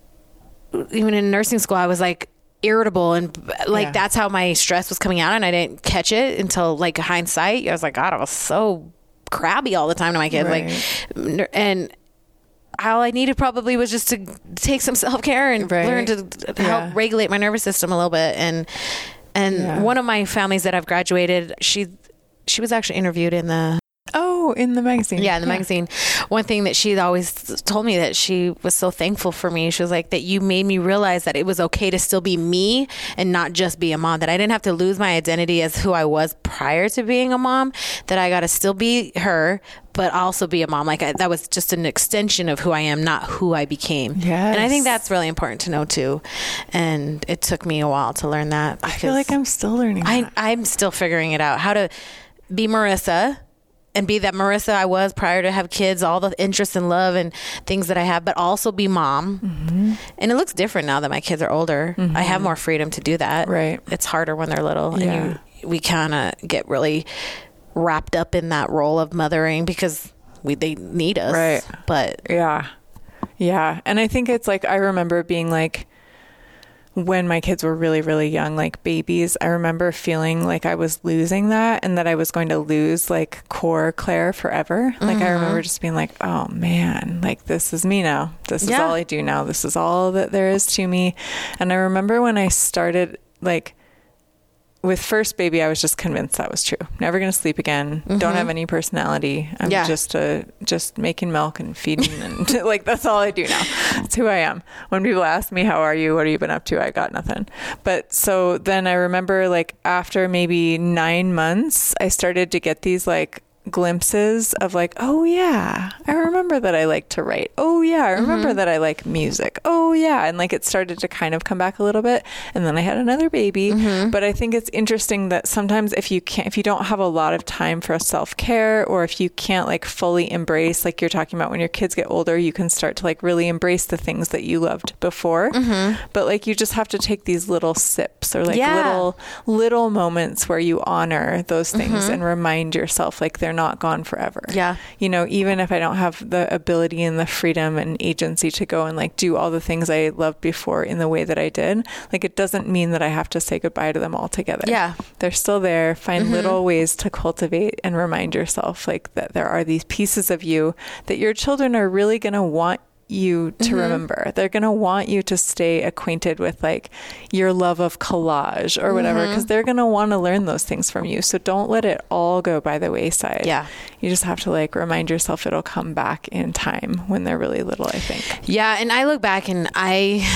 even in nursing school, I was like, irritable and like that's how my stress was coming out, and I didn't catch it until like hindsight. I was like, God, I was so crabby all the time to my kids. Like, and all I needed probably was just to take some self-care and learn to help regulate my nervous system a little bit. And one of my families that I've graduated, she was actually interviewed in the in the magazine. Yeah, in the magazine. One thing that she'd always told me that she was so thankful for me, she was like, that you made me realize that it was okay to still be me and not just be a mom, that I didn't have to lose my identity as who I was prior to being a mom, that I got to still be her, but also be a mom. Like that was just an extension of who I am, not who I became. Yes. And I think that's really important to know too. And it took me a while to learn that. I feel like I'm still learning that. I'm still figuring it out, how to be Marissa and be that Marissa I was prior to have kids, all the interest and love and things that I have, but also be mom. And it looks different now that my kids are older. I have more freedom to do that. Right. It's harder when they're little. And we kind of get really wrapped up in that role of mothering because they need us. Right. But yeah. And I think it's like, I remember being like, when my kids were really, really young, like babies, I remember feeling like I was losing that and that I was going to lose like core Claire forever. Like I remember just being like, oh man, like this is me now. This is all I do now. This is all that there is to me. And I remember when I started like with first baby, I was just convinced that was true. Never going to sleep again. Don't have any personality. I'm just making milk and feeding. And like, that's all I do now. That's who I am. When people ask me, how are you? What have you been up to? I got nothing. But so then I remember like after maybe 9 months, I started to get these like glimpses of like, oh yeah, I remember that I like to write. Oh yeah, I remember that I like music. Oh yeah. And like it started to kind of come back a little bit. And then I had another baby. But I think it's interesting that sometimes if you don't have a lot of time for self-care, or if you can't like fully embrace, like you're talking about when your kids get older, you can start to like really embrace the things that you loved before. But like you just have to take these little sips or like little moments where you honor those things and remind yourself like they're not gone forever. Yeah. You know, even if I don't have the ability and the freedom and agency to go and like do all the things I loved before in the way that I did, like it doesn't mean that I have to say goodbye to them altogether. Yeah. They're still there. Find little ways to cultivate and remind yourself like that there are these pieces of you that your children are really going to want you to remember. They're going to want you to stay acquainted with like your love of collage or whatever, because they're going to want to learn those things from you. So don't let it all go by the wayside. Yeah. You just have to like remind yourself it'll come back in time when they're really little, I think. Yeah. And I look back and I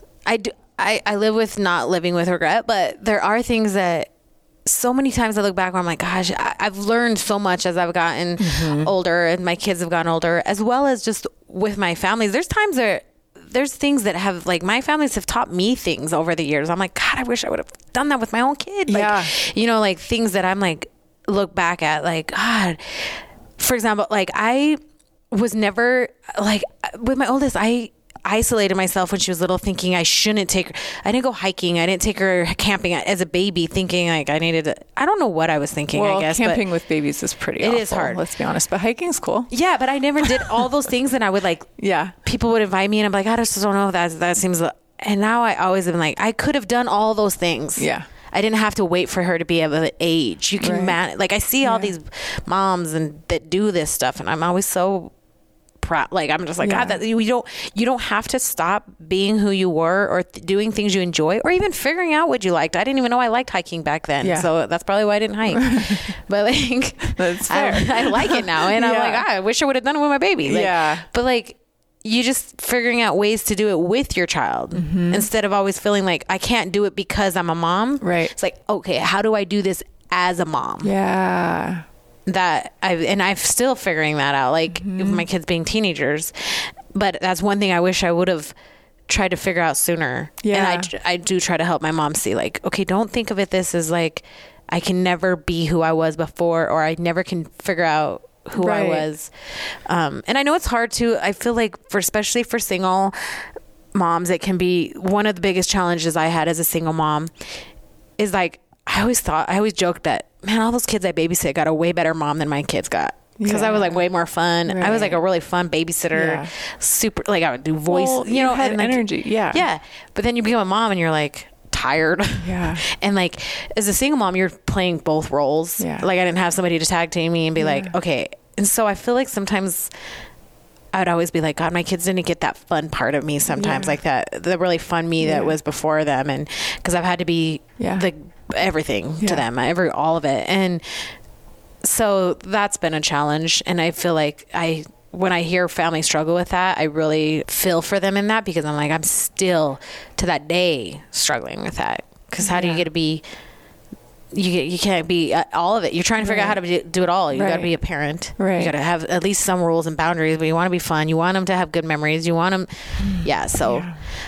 live with not living with regret, but there are things that so many times I look back where I'm like, gosh, I've learned so much as I've gotten older and my kids have gotten older, as well as just with my families. There's times there's things that have like my families have taught me things over the years. I'm like, God, I wish I would have done that with my own kid. Like, you know, like things that I'm like, look back at like, God, for example, like I was never like with my oldest, I isolated myself when she was little, thinking I shouldn't take her. I didn't go hiking. I didn't take her camping as a baby, thinking like I needed to. I don't know what I was thinking. Well, I guess camping with babies is pretty awful. It is hard. Let's be honest. But hiking's cool. Yeah, but I never did all those things. And I would like, people would invite me, and I'm like, I just don't know if that seems. And now I always am like, I could have done all those things. Yeah. I didn't have to wait for her to be of an age. You can manage. Like I see all these moms that do this stuff, and I'm always so proud. Like I'm just like, God, that you don't have to stop being who you were or doing things you enjoy, or even figuring out what you liked. I didn't even know I liked hiking back then, so that's probably why I didn't hike. But like, that's fair. I like it now, and I'm like, I wish I would have done it with my baby. Like, but like, you just figuring out ways to do it with your child instead of always feeling like I can't do it because I'm a mom. Right. It's like, okay, how do I do this as a mom? Yeah. That I'm still figuring that out, like my kids being teenagers, but that's one thing I wish I would have tried to figure out sooner. And I do try to help my mom see like, okay, don't think of it this as like I can never be who I was before, or I never can figure out who I was. And I know it's hard too. I feel like especially for single moms, it can be one of the biggest challenges I had as a single mom is like, I always joked that, man, all those kids I babysit got a way better mom than my kids got. Because I was like way more fun. Right. I was like a really fun babysitter. Super, like I would do voice, you know, had and like, energy. Yeah. But then you become a mom and you're like tired. Yeah. And like as a single mom, you're playing both roles. Yeah. Like I didn't have somebody to tag team me and be like, okay. And so I feel like sometimes I would always be like, God, my kids didn't get that fun part of me sometimes, like that, the really fun me that was before them. And because I've had to be the everything to them, all of it. And so that's been a challenge. And I feel like when I hear families struggle with that, I really feel for them in that, because I'm like, I'm still to that day struggling with that. Because how do you get to be, you can't be all of it. You're trying to figure out how to do it all. You got to be a parent. Right. You got to have at least some rules and boundaries, but you want to be fun. You want them to have good memories. You want them. So.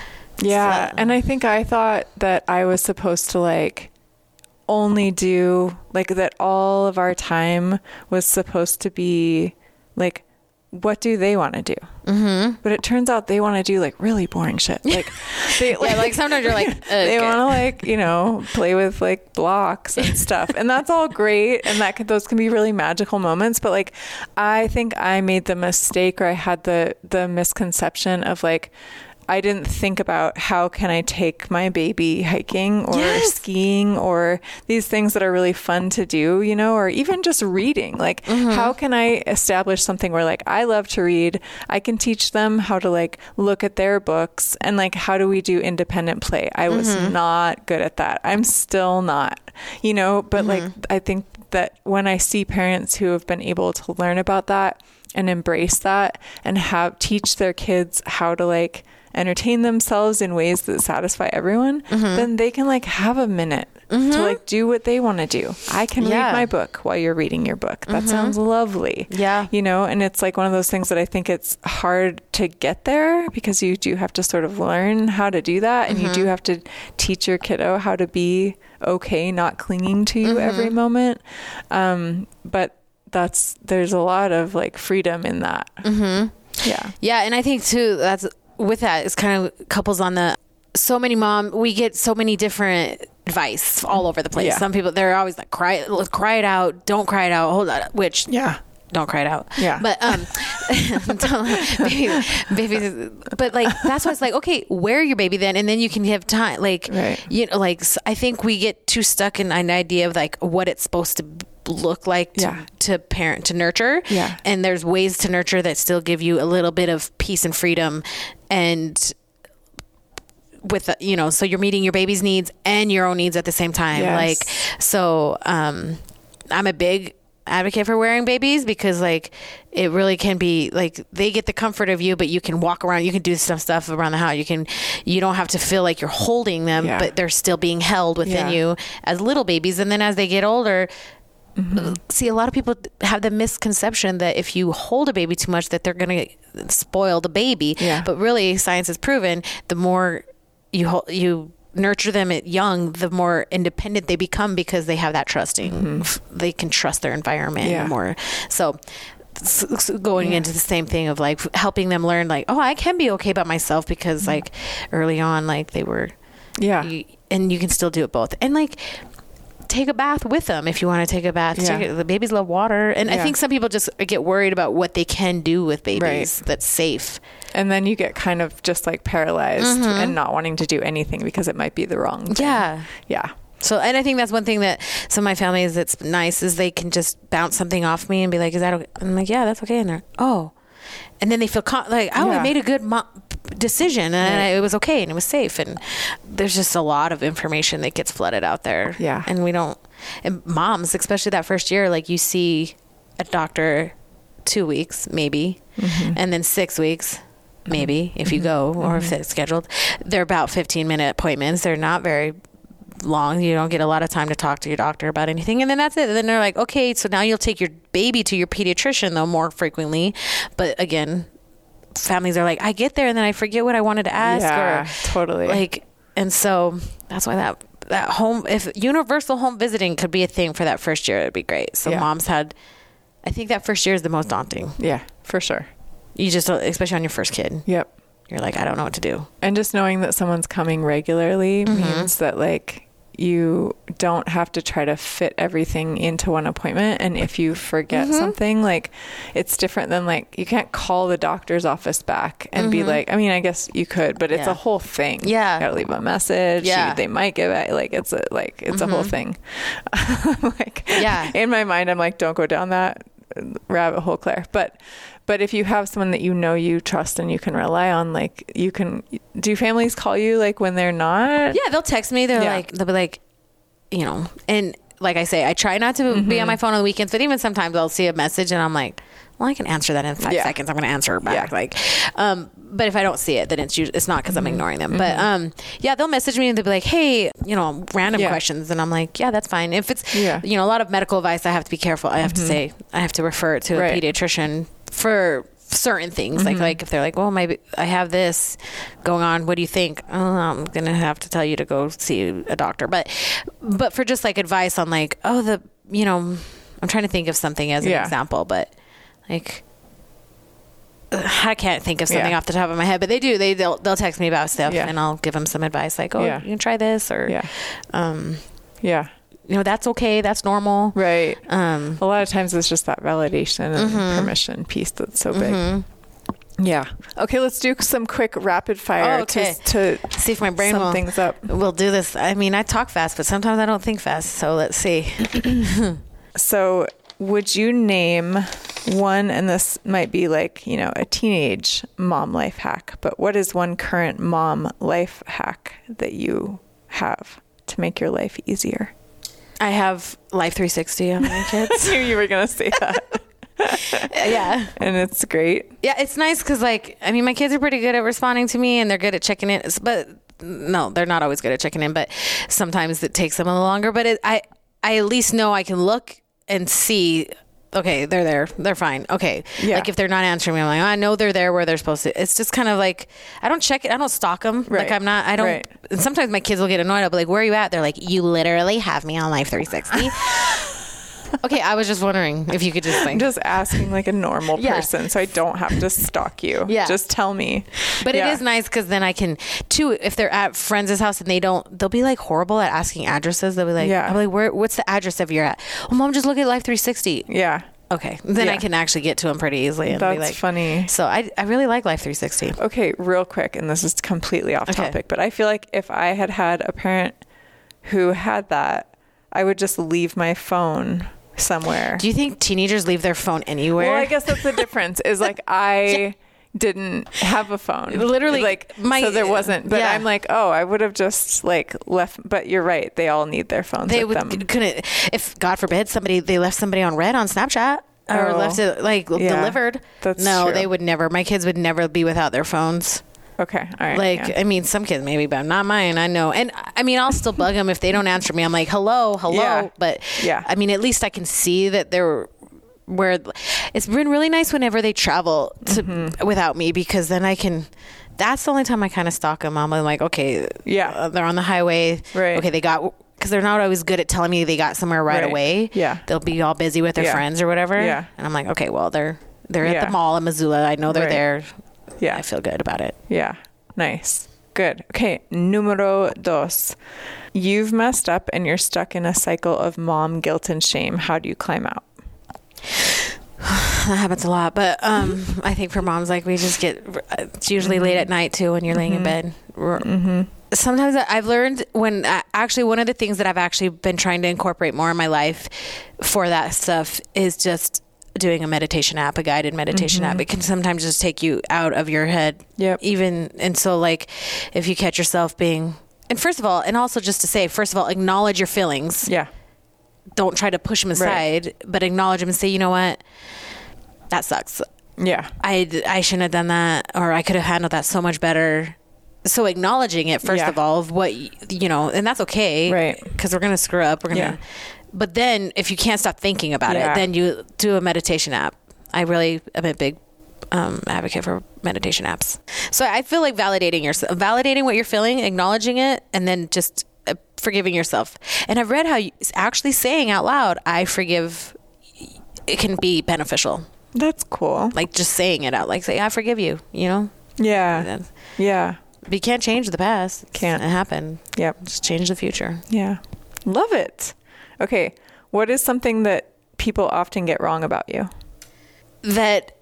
And I think I thought that I was supposed to like only do like that. All of our time was supposed to be like, what do they want to do? But it turns out they want to do like really boring shit. Like, like sometimes you're like, they want to like, you know, play with like blocks and stuff, and that's all great. And those can be really magical moments. But like, I think I made the mistake, or I had the misconception of like, I didn't think about how can I take my baby hiking or skiing or these things that are really fun to do, you know, or even just reading. Like, how can I establish something where like I love to read? I can teach them how to like look at their books, and like how do we do independent play? I was not good at that. I'm still not, you know, but like I think that when I see parents who have been able to learn about that and embrace that and teach their kids how to like entertain themselves in ways that satisfy everyone, then they can like have a minute to like do what they want to do. I can read my book while you're reading your book. That sounds lovely. Yeah. You know, and it's like one of those things that I think it's hard to get there because you do have to sort of learn how to do that. And you do have to teach your kiddo how to be okay, not clinging to you every moment. But there's a lot of like freedom in that. Yeah. And I think too, that's with that, it's kind of couples on we get so many different advice all over the place. Some people, they're always like, cry it out. Don't cry it out. Hold on. Which, don't cry it out. Yeah. But, baby, but like, that's why it's like, okay, wear your baby then. And then you can have time. Like, you know, like, I think we get too stuck in an idea of like what it's supposed to look like to parent, to nurture. Yeah. And there's ways to nurture that still give you a little bit of peace and freedom. And with, you know, so you're meeting your baby's needs and your own needs at the same time. Yes. Like, so, I'm a big advocate for wearing babies because like it really can be like they get the comfort of you, but you can walk around, you can do stuff around the house, you don't have to feel like you're holding them, but they're still being held within you as little babies. And then as they get older, see, a lot of people have the misconception that if you hold a baby too much that they're going to spoil the baby, but really science has proven the more you nurture them at young, the more independent they become because they have that trusting. They can trust their environment more. So going into the same thing of like helping them learn like, oh, I can be okay by myself because like early on, like they were, and you can still do it both. And like, take a bath with them if you want to take a bath. The babies love water. And I think some people just get worried about what they can do with babies that's safe. And then you get kind of just like paralyzed and not wanting to do anything because it might be the wrong thing. Yeah. So, and I think that's one thing that some of my families that's nice is they can just bounce something off me and be like, is that okay? I'm like, yeah, that's okay. And they're, oh. And then they feel I made a good decision and it was okay and it was safe. And there's just a lot of information that gets flooded out there. Yeah. And and moms, especially that first year, like you see a doctor 2 weeks, maybe, and then 6 weeks, maybe, if you go or if it's scheduled. They're about 15-minute appointments. They're not very long. You don't get a lot of time to talk to your doctor about anything. And then that's it. And then they're like, okay, so now you'll take your baby to your pediatrician though more frequently. But again, families are like, I get there and then I forget what I wanted to ask. Yeah, totally. Like, and so that's why that home, if universal home visiting could be a thing for that first year, it'd be great. So moms I think that first year is the most daunting. Yeah, for sure. You just, especially on your first kid. Yep. You're like, I don't know what to do. And just knowing that someone's coming regularly means that like you don't have to try to fit everything into one appointment. And if you forget something, like it's different than like, you can't call the doctor's office back and be like, I mean, I guess you could, but it's a whole thing. Yeah. You gotta leave a message. Yeah. They might get back. Like it's a whole thing. In my mind, I'm like, don't go down that rabbit hole, Claire. But if you have someone that you trust and you can rely on, like do families call you like when they're not? Yeah, they'll text me. They'll be like, you know, and like I say, I try not to be on my phone on the weekends, but even sometimes I'll see a message and I'm like, well, I can answer that in 5 seconds. I'm going to answer her back. Yeah. Like, but if I don't see it, then it's not because I'm ignoring them. But they'll message me and they'll be like, hey, you know, random questions. And I'm like, yeah, that's fine. If it's, you know, a lot of medical advice, I have to be careful. I have to say, I have to refer it to a pediatrician for certain things. Like if they're like, well, maybe I have this going on. What do you think? Oh, I'm going to have to tell you to go see a doctor. But for just like advice on like, you know, I'm trying to think of something as an example, but like, I can't think of something off the top of my head, but they'll text me about stuff and I'll give them some advice like, oh, you can try this or, you know, that's okay. That's normal. Right. A lot of times it's just that validation and permission piece that's so big. Yeah. Okay, let's do some quick rapid fire okay. to see if my brain sum things up. will do this. I mean, I talk fast, but sometimes I don't think fast. So let's see. So would you name one, and this might be like, you know, a teenage mom life hack, but what is one current mom life hack that you have to make your life easier? I have Life 360 on my kids. I knew you were going to say that. Yeah. And it's great. Yeah, it's nice because, like, I mean, my kids are pretty good at responding to me and they're good at checking in. But no, they're not always good at checking in. But sometimes it takes them a little longer. But I at least know I can look and see, okay, they're there. They're fine. Okay. Yeah. Like if they're not answering me, I'm like, oh, I know they're there where they're supposed to. It's just kind of like, I don't check it. I don't stalk them. Right. Like I don't. Right. And sometimes my kids will get annoyed. I'll be like, where are you at? They're like, you literally have me on Life 360. Okay, I was just wondering if you could just I'm just asking like a normal person, so I don't have to stalk you. Yeah. Just tell me. But it is nice because then I can, too, if they're at friends' house and they'll be like horrible at asking addresses. They'll be like, I'll be like, what's the address of you're at? Well, Mom, just look at Life 360. Yeah. Okay. Then I can actually get to them pretty easily. And That's be like, funny. So I really like Life 360. Okay, real quick, and this is completely off topic, but I feel like if I had a parent who had that, I would just leave my phone somewhere. Do you think teenagers leave their phone anywhere? Well, I guess that's the difference is like I didn't have a phone. Literally, like so there wasn't. But I'm like, oh, I would have just like left. But you're right. They all need their phones with them. Couldn't, if God forbid they left somebody on red on Snapchat or left it delivered. That's no, true. they would never. My kids would never be without their phones. Okay. All right. Like, I mean, some kids maybe, but not mine. I know. And I mean, I'll still bug them if they don't answer me. I'm like, hello. Yeah. But I mean, at least I can see that they're where it's been really nice whenever they travel to without me, because then I can, that's the only time I kind of stalk them. I'm like, okay, they're on the highway. Right. Okay. Because they're not always good at telling me they got somewhere right away. Yeah. They'll be all busy with their friends or whatever. Yeah. And I'm like, okay, well, they're at the mall in Missoula. I know they're there. Yeah. I feel good about it. Yeah. Nice. Good. Okay. Numero dos. You've messed up and you're stuck in a cycle of mom guilt and shame. How do you climb out? That happens a lot, but I think for moms, like, we just get, it's usually late at night too when you're laying in bed. Sometimes I've learned one of the things that I've actually been trying to incorporate more in my life for that stuff is just doing a meditation app, a guided meditation app. It can sometimes just take you out of your head. Yep. And so, like, if you catch yourself being, and first of all, and also just to say, first of all, acknowledge your feelings. Yeah. Don't try to push them aside, but acknowledge them and say, you know what? That sucks. Yeah. I shouldn't have done that, or I could have handled that so much better. So acknowledging it, first of all, of what, and that's okay. Right. Because we're going to screw up. We're going to, but then if you can't stop thinking about it, then you do a meditation app. I really am a big advocate for meditation apps. So I feel like validating yourself, validating what you're feeling, acknowledging it, and then just forgiving yourself. And I've read how actually saying out loud, I forgive, it can be beneficial. That's cool. Like just saying it out, like say, I forgive you, Yeah. Yeah. But you can't change the past. Can't. It happened. Yep. Just change the future. Yeah. Love it. Okay. What is something that people often get wrong about you? That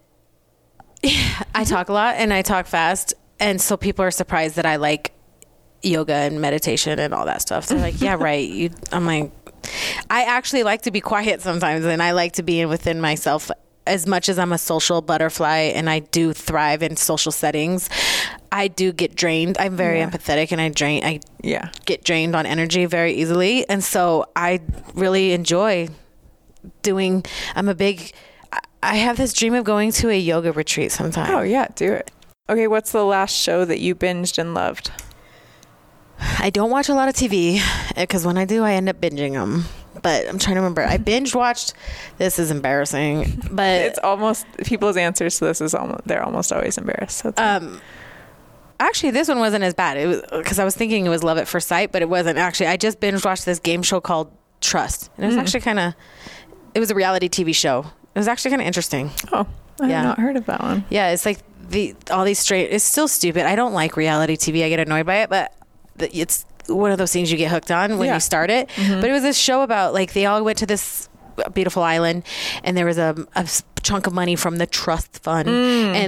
I talk a lot and I talk fast. And so people are surprised that I like yoga and meditation and all that stuff. So they're like, yeah, right. I'm like, I actually like to be quiet sometimes, and I like to be within myself. As much as I'm a social butterfly and I do thrive in social settings, I do get drained. I'm very empathetic, and I get drained on energy very easily. And so I really enjoy doing, I have this dream of going to a yoga retreat sometime. Oh yeah, do it. Okay. What's the last show that you binged and loved? I don't watch a lot of TV because when I do, I end up binging them. But I'm trying to remember. I binge watched. This is embarrassing, but it's almost people's answers to this is they're almost always embarrassed. So actually, this one wasn't as bad. It was because I was thinking it was Love at First Sight, but it wasn't. Actually, I just binge watched this game show called Trust, and it was actually it was a reality TV show. It was actually kind of interesting. Oh, I have not heard of that one. Yeah, it's like all these straight. It's still stupid. I don't like reality TV. I get annoyed by it, but it's one of those things you get hooked on when you start it. But it was this show about, like, they all went to this beautiful island, and there was a chunk of money from the trust fund, and like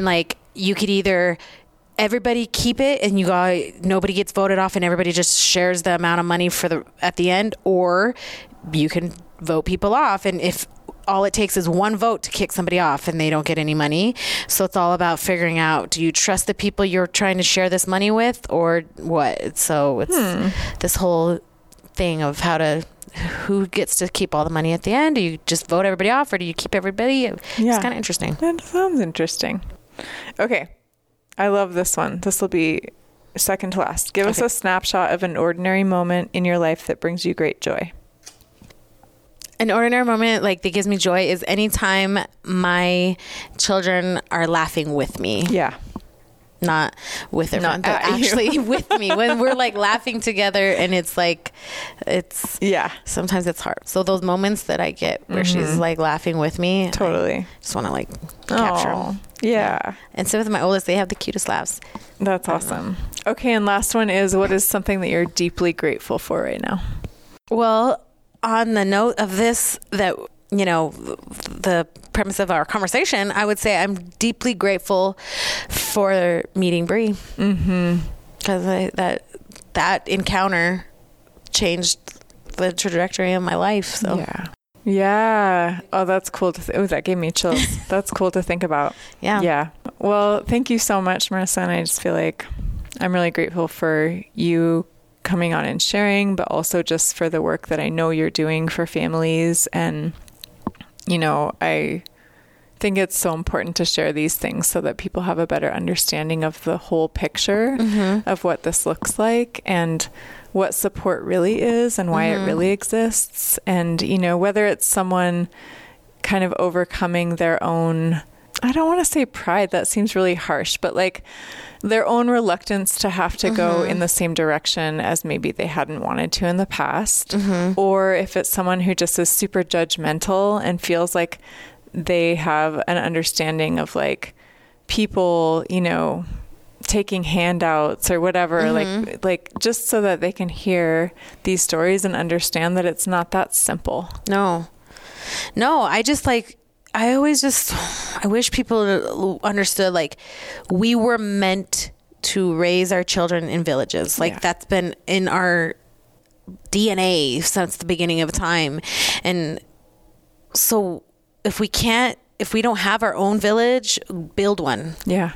you could either everybody keep it and nobody gets voted off and everybody just shares the amount of money at the end, or you can vote people off. And if all it takes is one vote to kick somebody off and they don't get any money. So it's all about figuring out, do you trust the people you're trying to share this money with or what? So it's this whole thing of who gets to keep all the money at the end? Do you just vote everybody off or do you keep everybody? It's kind of interesting. That sounds interesting. Okay. I love this one. This will be second to last. Give us a snapshot of an ordinary moment in your life that brings you great joy. An ordinary moment that gives me joy is anytime my children are laughing with me. Yeah. Not with their friends, but actually with me. When we're laughing together and it's sometimes it's hard. So those moments that I get where she's laughing with me. Totally. I just want to capture them. Yeah. And so with my oldest, they have the cutest laughs. That's awesome. Okay. And last one is, what is something that you're deeply grateful for right now? Well, on the note of this, that, the premise of our conversation, I would say I'm deeply grateful for meeting Bree. Because that encounter changed the trajectory of my life. So yeah. Oh, that's cool that gave me chills. That's cool to think about. Yeah. Well, thank you so much, Marissa. And I just feel like I'm really grateful for you coming on and sharing, but also just for the work that I know you're doing for families. And, I think it's so important to share these things so that people have a better understanding of the whole picture of what this looks like and what support really is and why it really exists. And, whether it's someone kind of overcoming their own, I don't want to say pride, that seems really harsh, but their own reluctance to have to go in the same direction as maybe they hadn't wanted to in the past. Or if it's someone who just is super judgmental and feels like they have an understanding of people, taking handouts or whatever, just so that they can hear these stories and understand that it's not that simple. No, I just I wish people understood, we were meant to raise our children in villages. That's been in our DNA since the beginning of time. And so if we don't have our own village, build one. Yeah.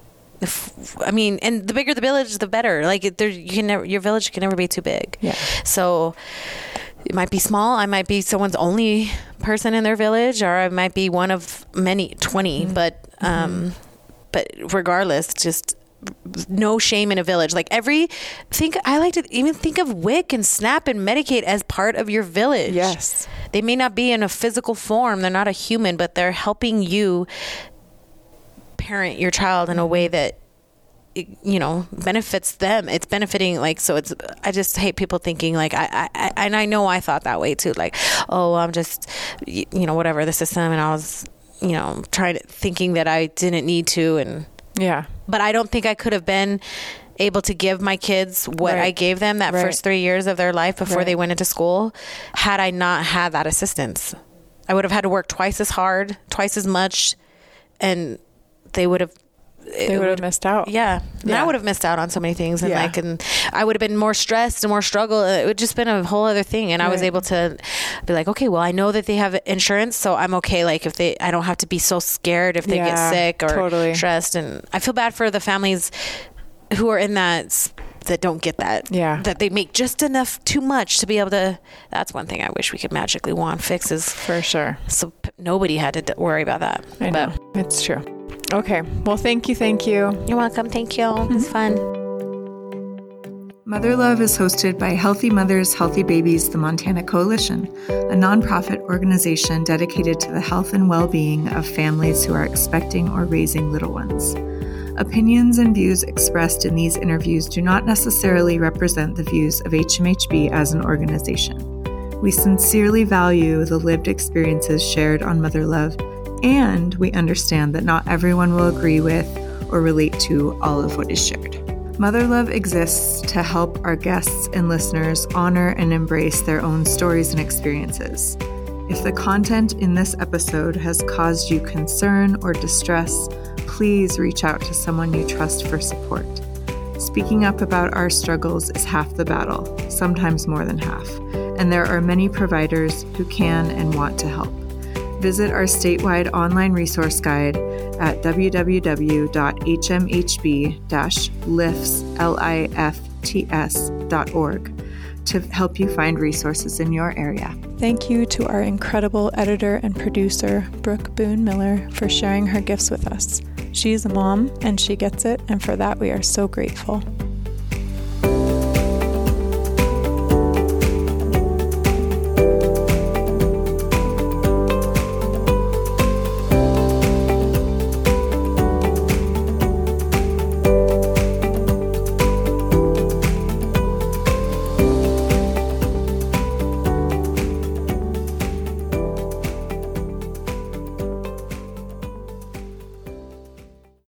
And the bigger the village, the better. Your village can never be too big. Yeah. So it might be small. I might be someone's only person in their village, or I might be one of many, 20. But regardless, just no shame in a village. I like to even think of WIC and SNAP and Medicaid as part of your village. Yes. They may not be in a physical form. They're not a human, but they're helping you parent your child in a way that benefits them. It's benefiting I just hate people thinking and I know I thought that way too, I'm just whatever the system, and I was thinking that I didn't need to, but I don't think I could have been able to give my kids what I gave them that first 3 years of their life before they went into school had I not had that assistance. I would have had to work twice as hard, twice as much, and they would have missed out. Yeah. And I would have missed out on so many things. And and I would have been more stressed and more struggle. It would just been a whole other thing. And I was able to be okay, well, I know that they have insurance, so I'm okay. If I don't have to be so scared if they get sick or stressed. And I feel bad for the families who are in that don't get that. Yeah. That they make just enough, too much to be able to. That's one thing I wish we could magically fix is. For sure. So nobody had to worry about that. I know. It's true. Okay. Well, thank you. You're welcome. Thank you. It's fun. Mother Love is hosted by Healthy Mothers, Healthy Babies, the Montana Coalition, a nonprofit organization dedicated to the health and well-being of families who are expecting or raising little ones. Opinions and views expressed in these interviews do not necessarily represent the views of HMHB as an organization. We sincerely value the lived experiences shared on Mother Love, and we understand that not everyone will agree with or relate to all of what is shared. Mother Love exists to help our guests and listeners honor and embrace their own stories and experiences. If the content in this episode has caused you concern or distress, please reach out to someone you trust for support. Speaking up about our struggles is half the battle, sometimes more than half, and there are many providers who can and want to help. Visit our statewide online resource guide at www.hmhb-lifts.org to help you find resources in your area. Thank you to our incredible editor and producer, Brooke Boone Miller, for sharing her gifts with us. She's a mom and she gets it, and for that we are so grateful.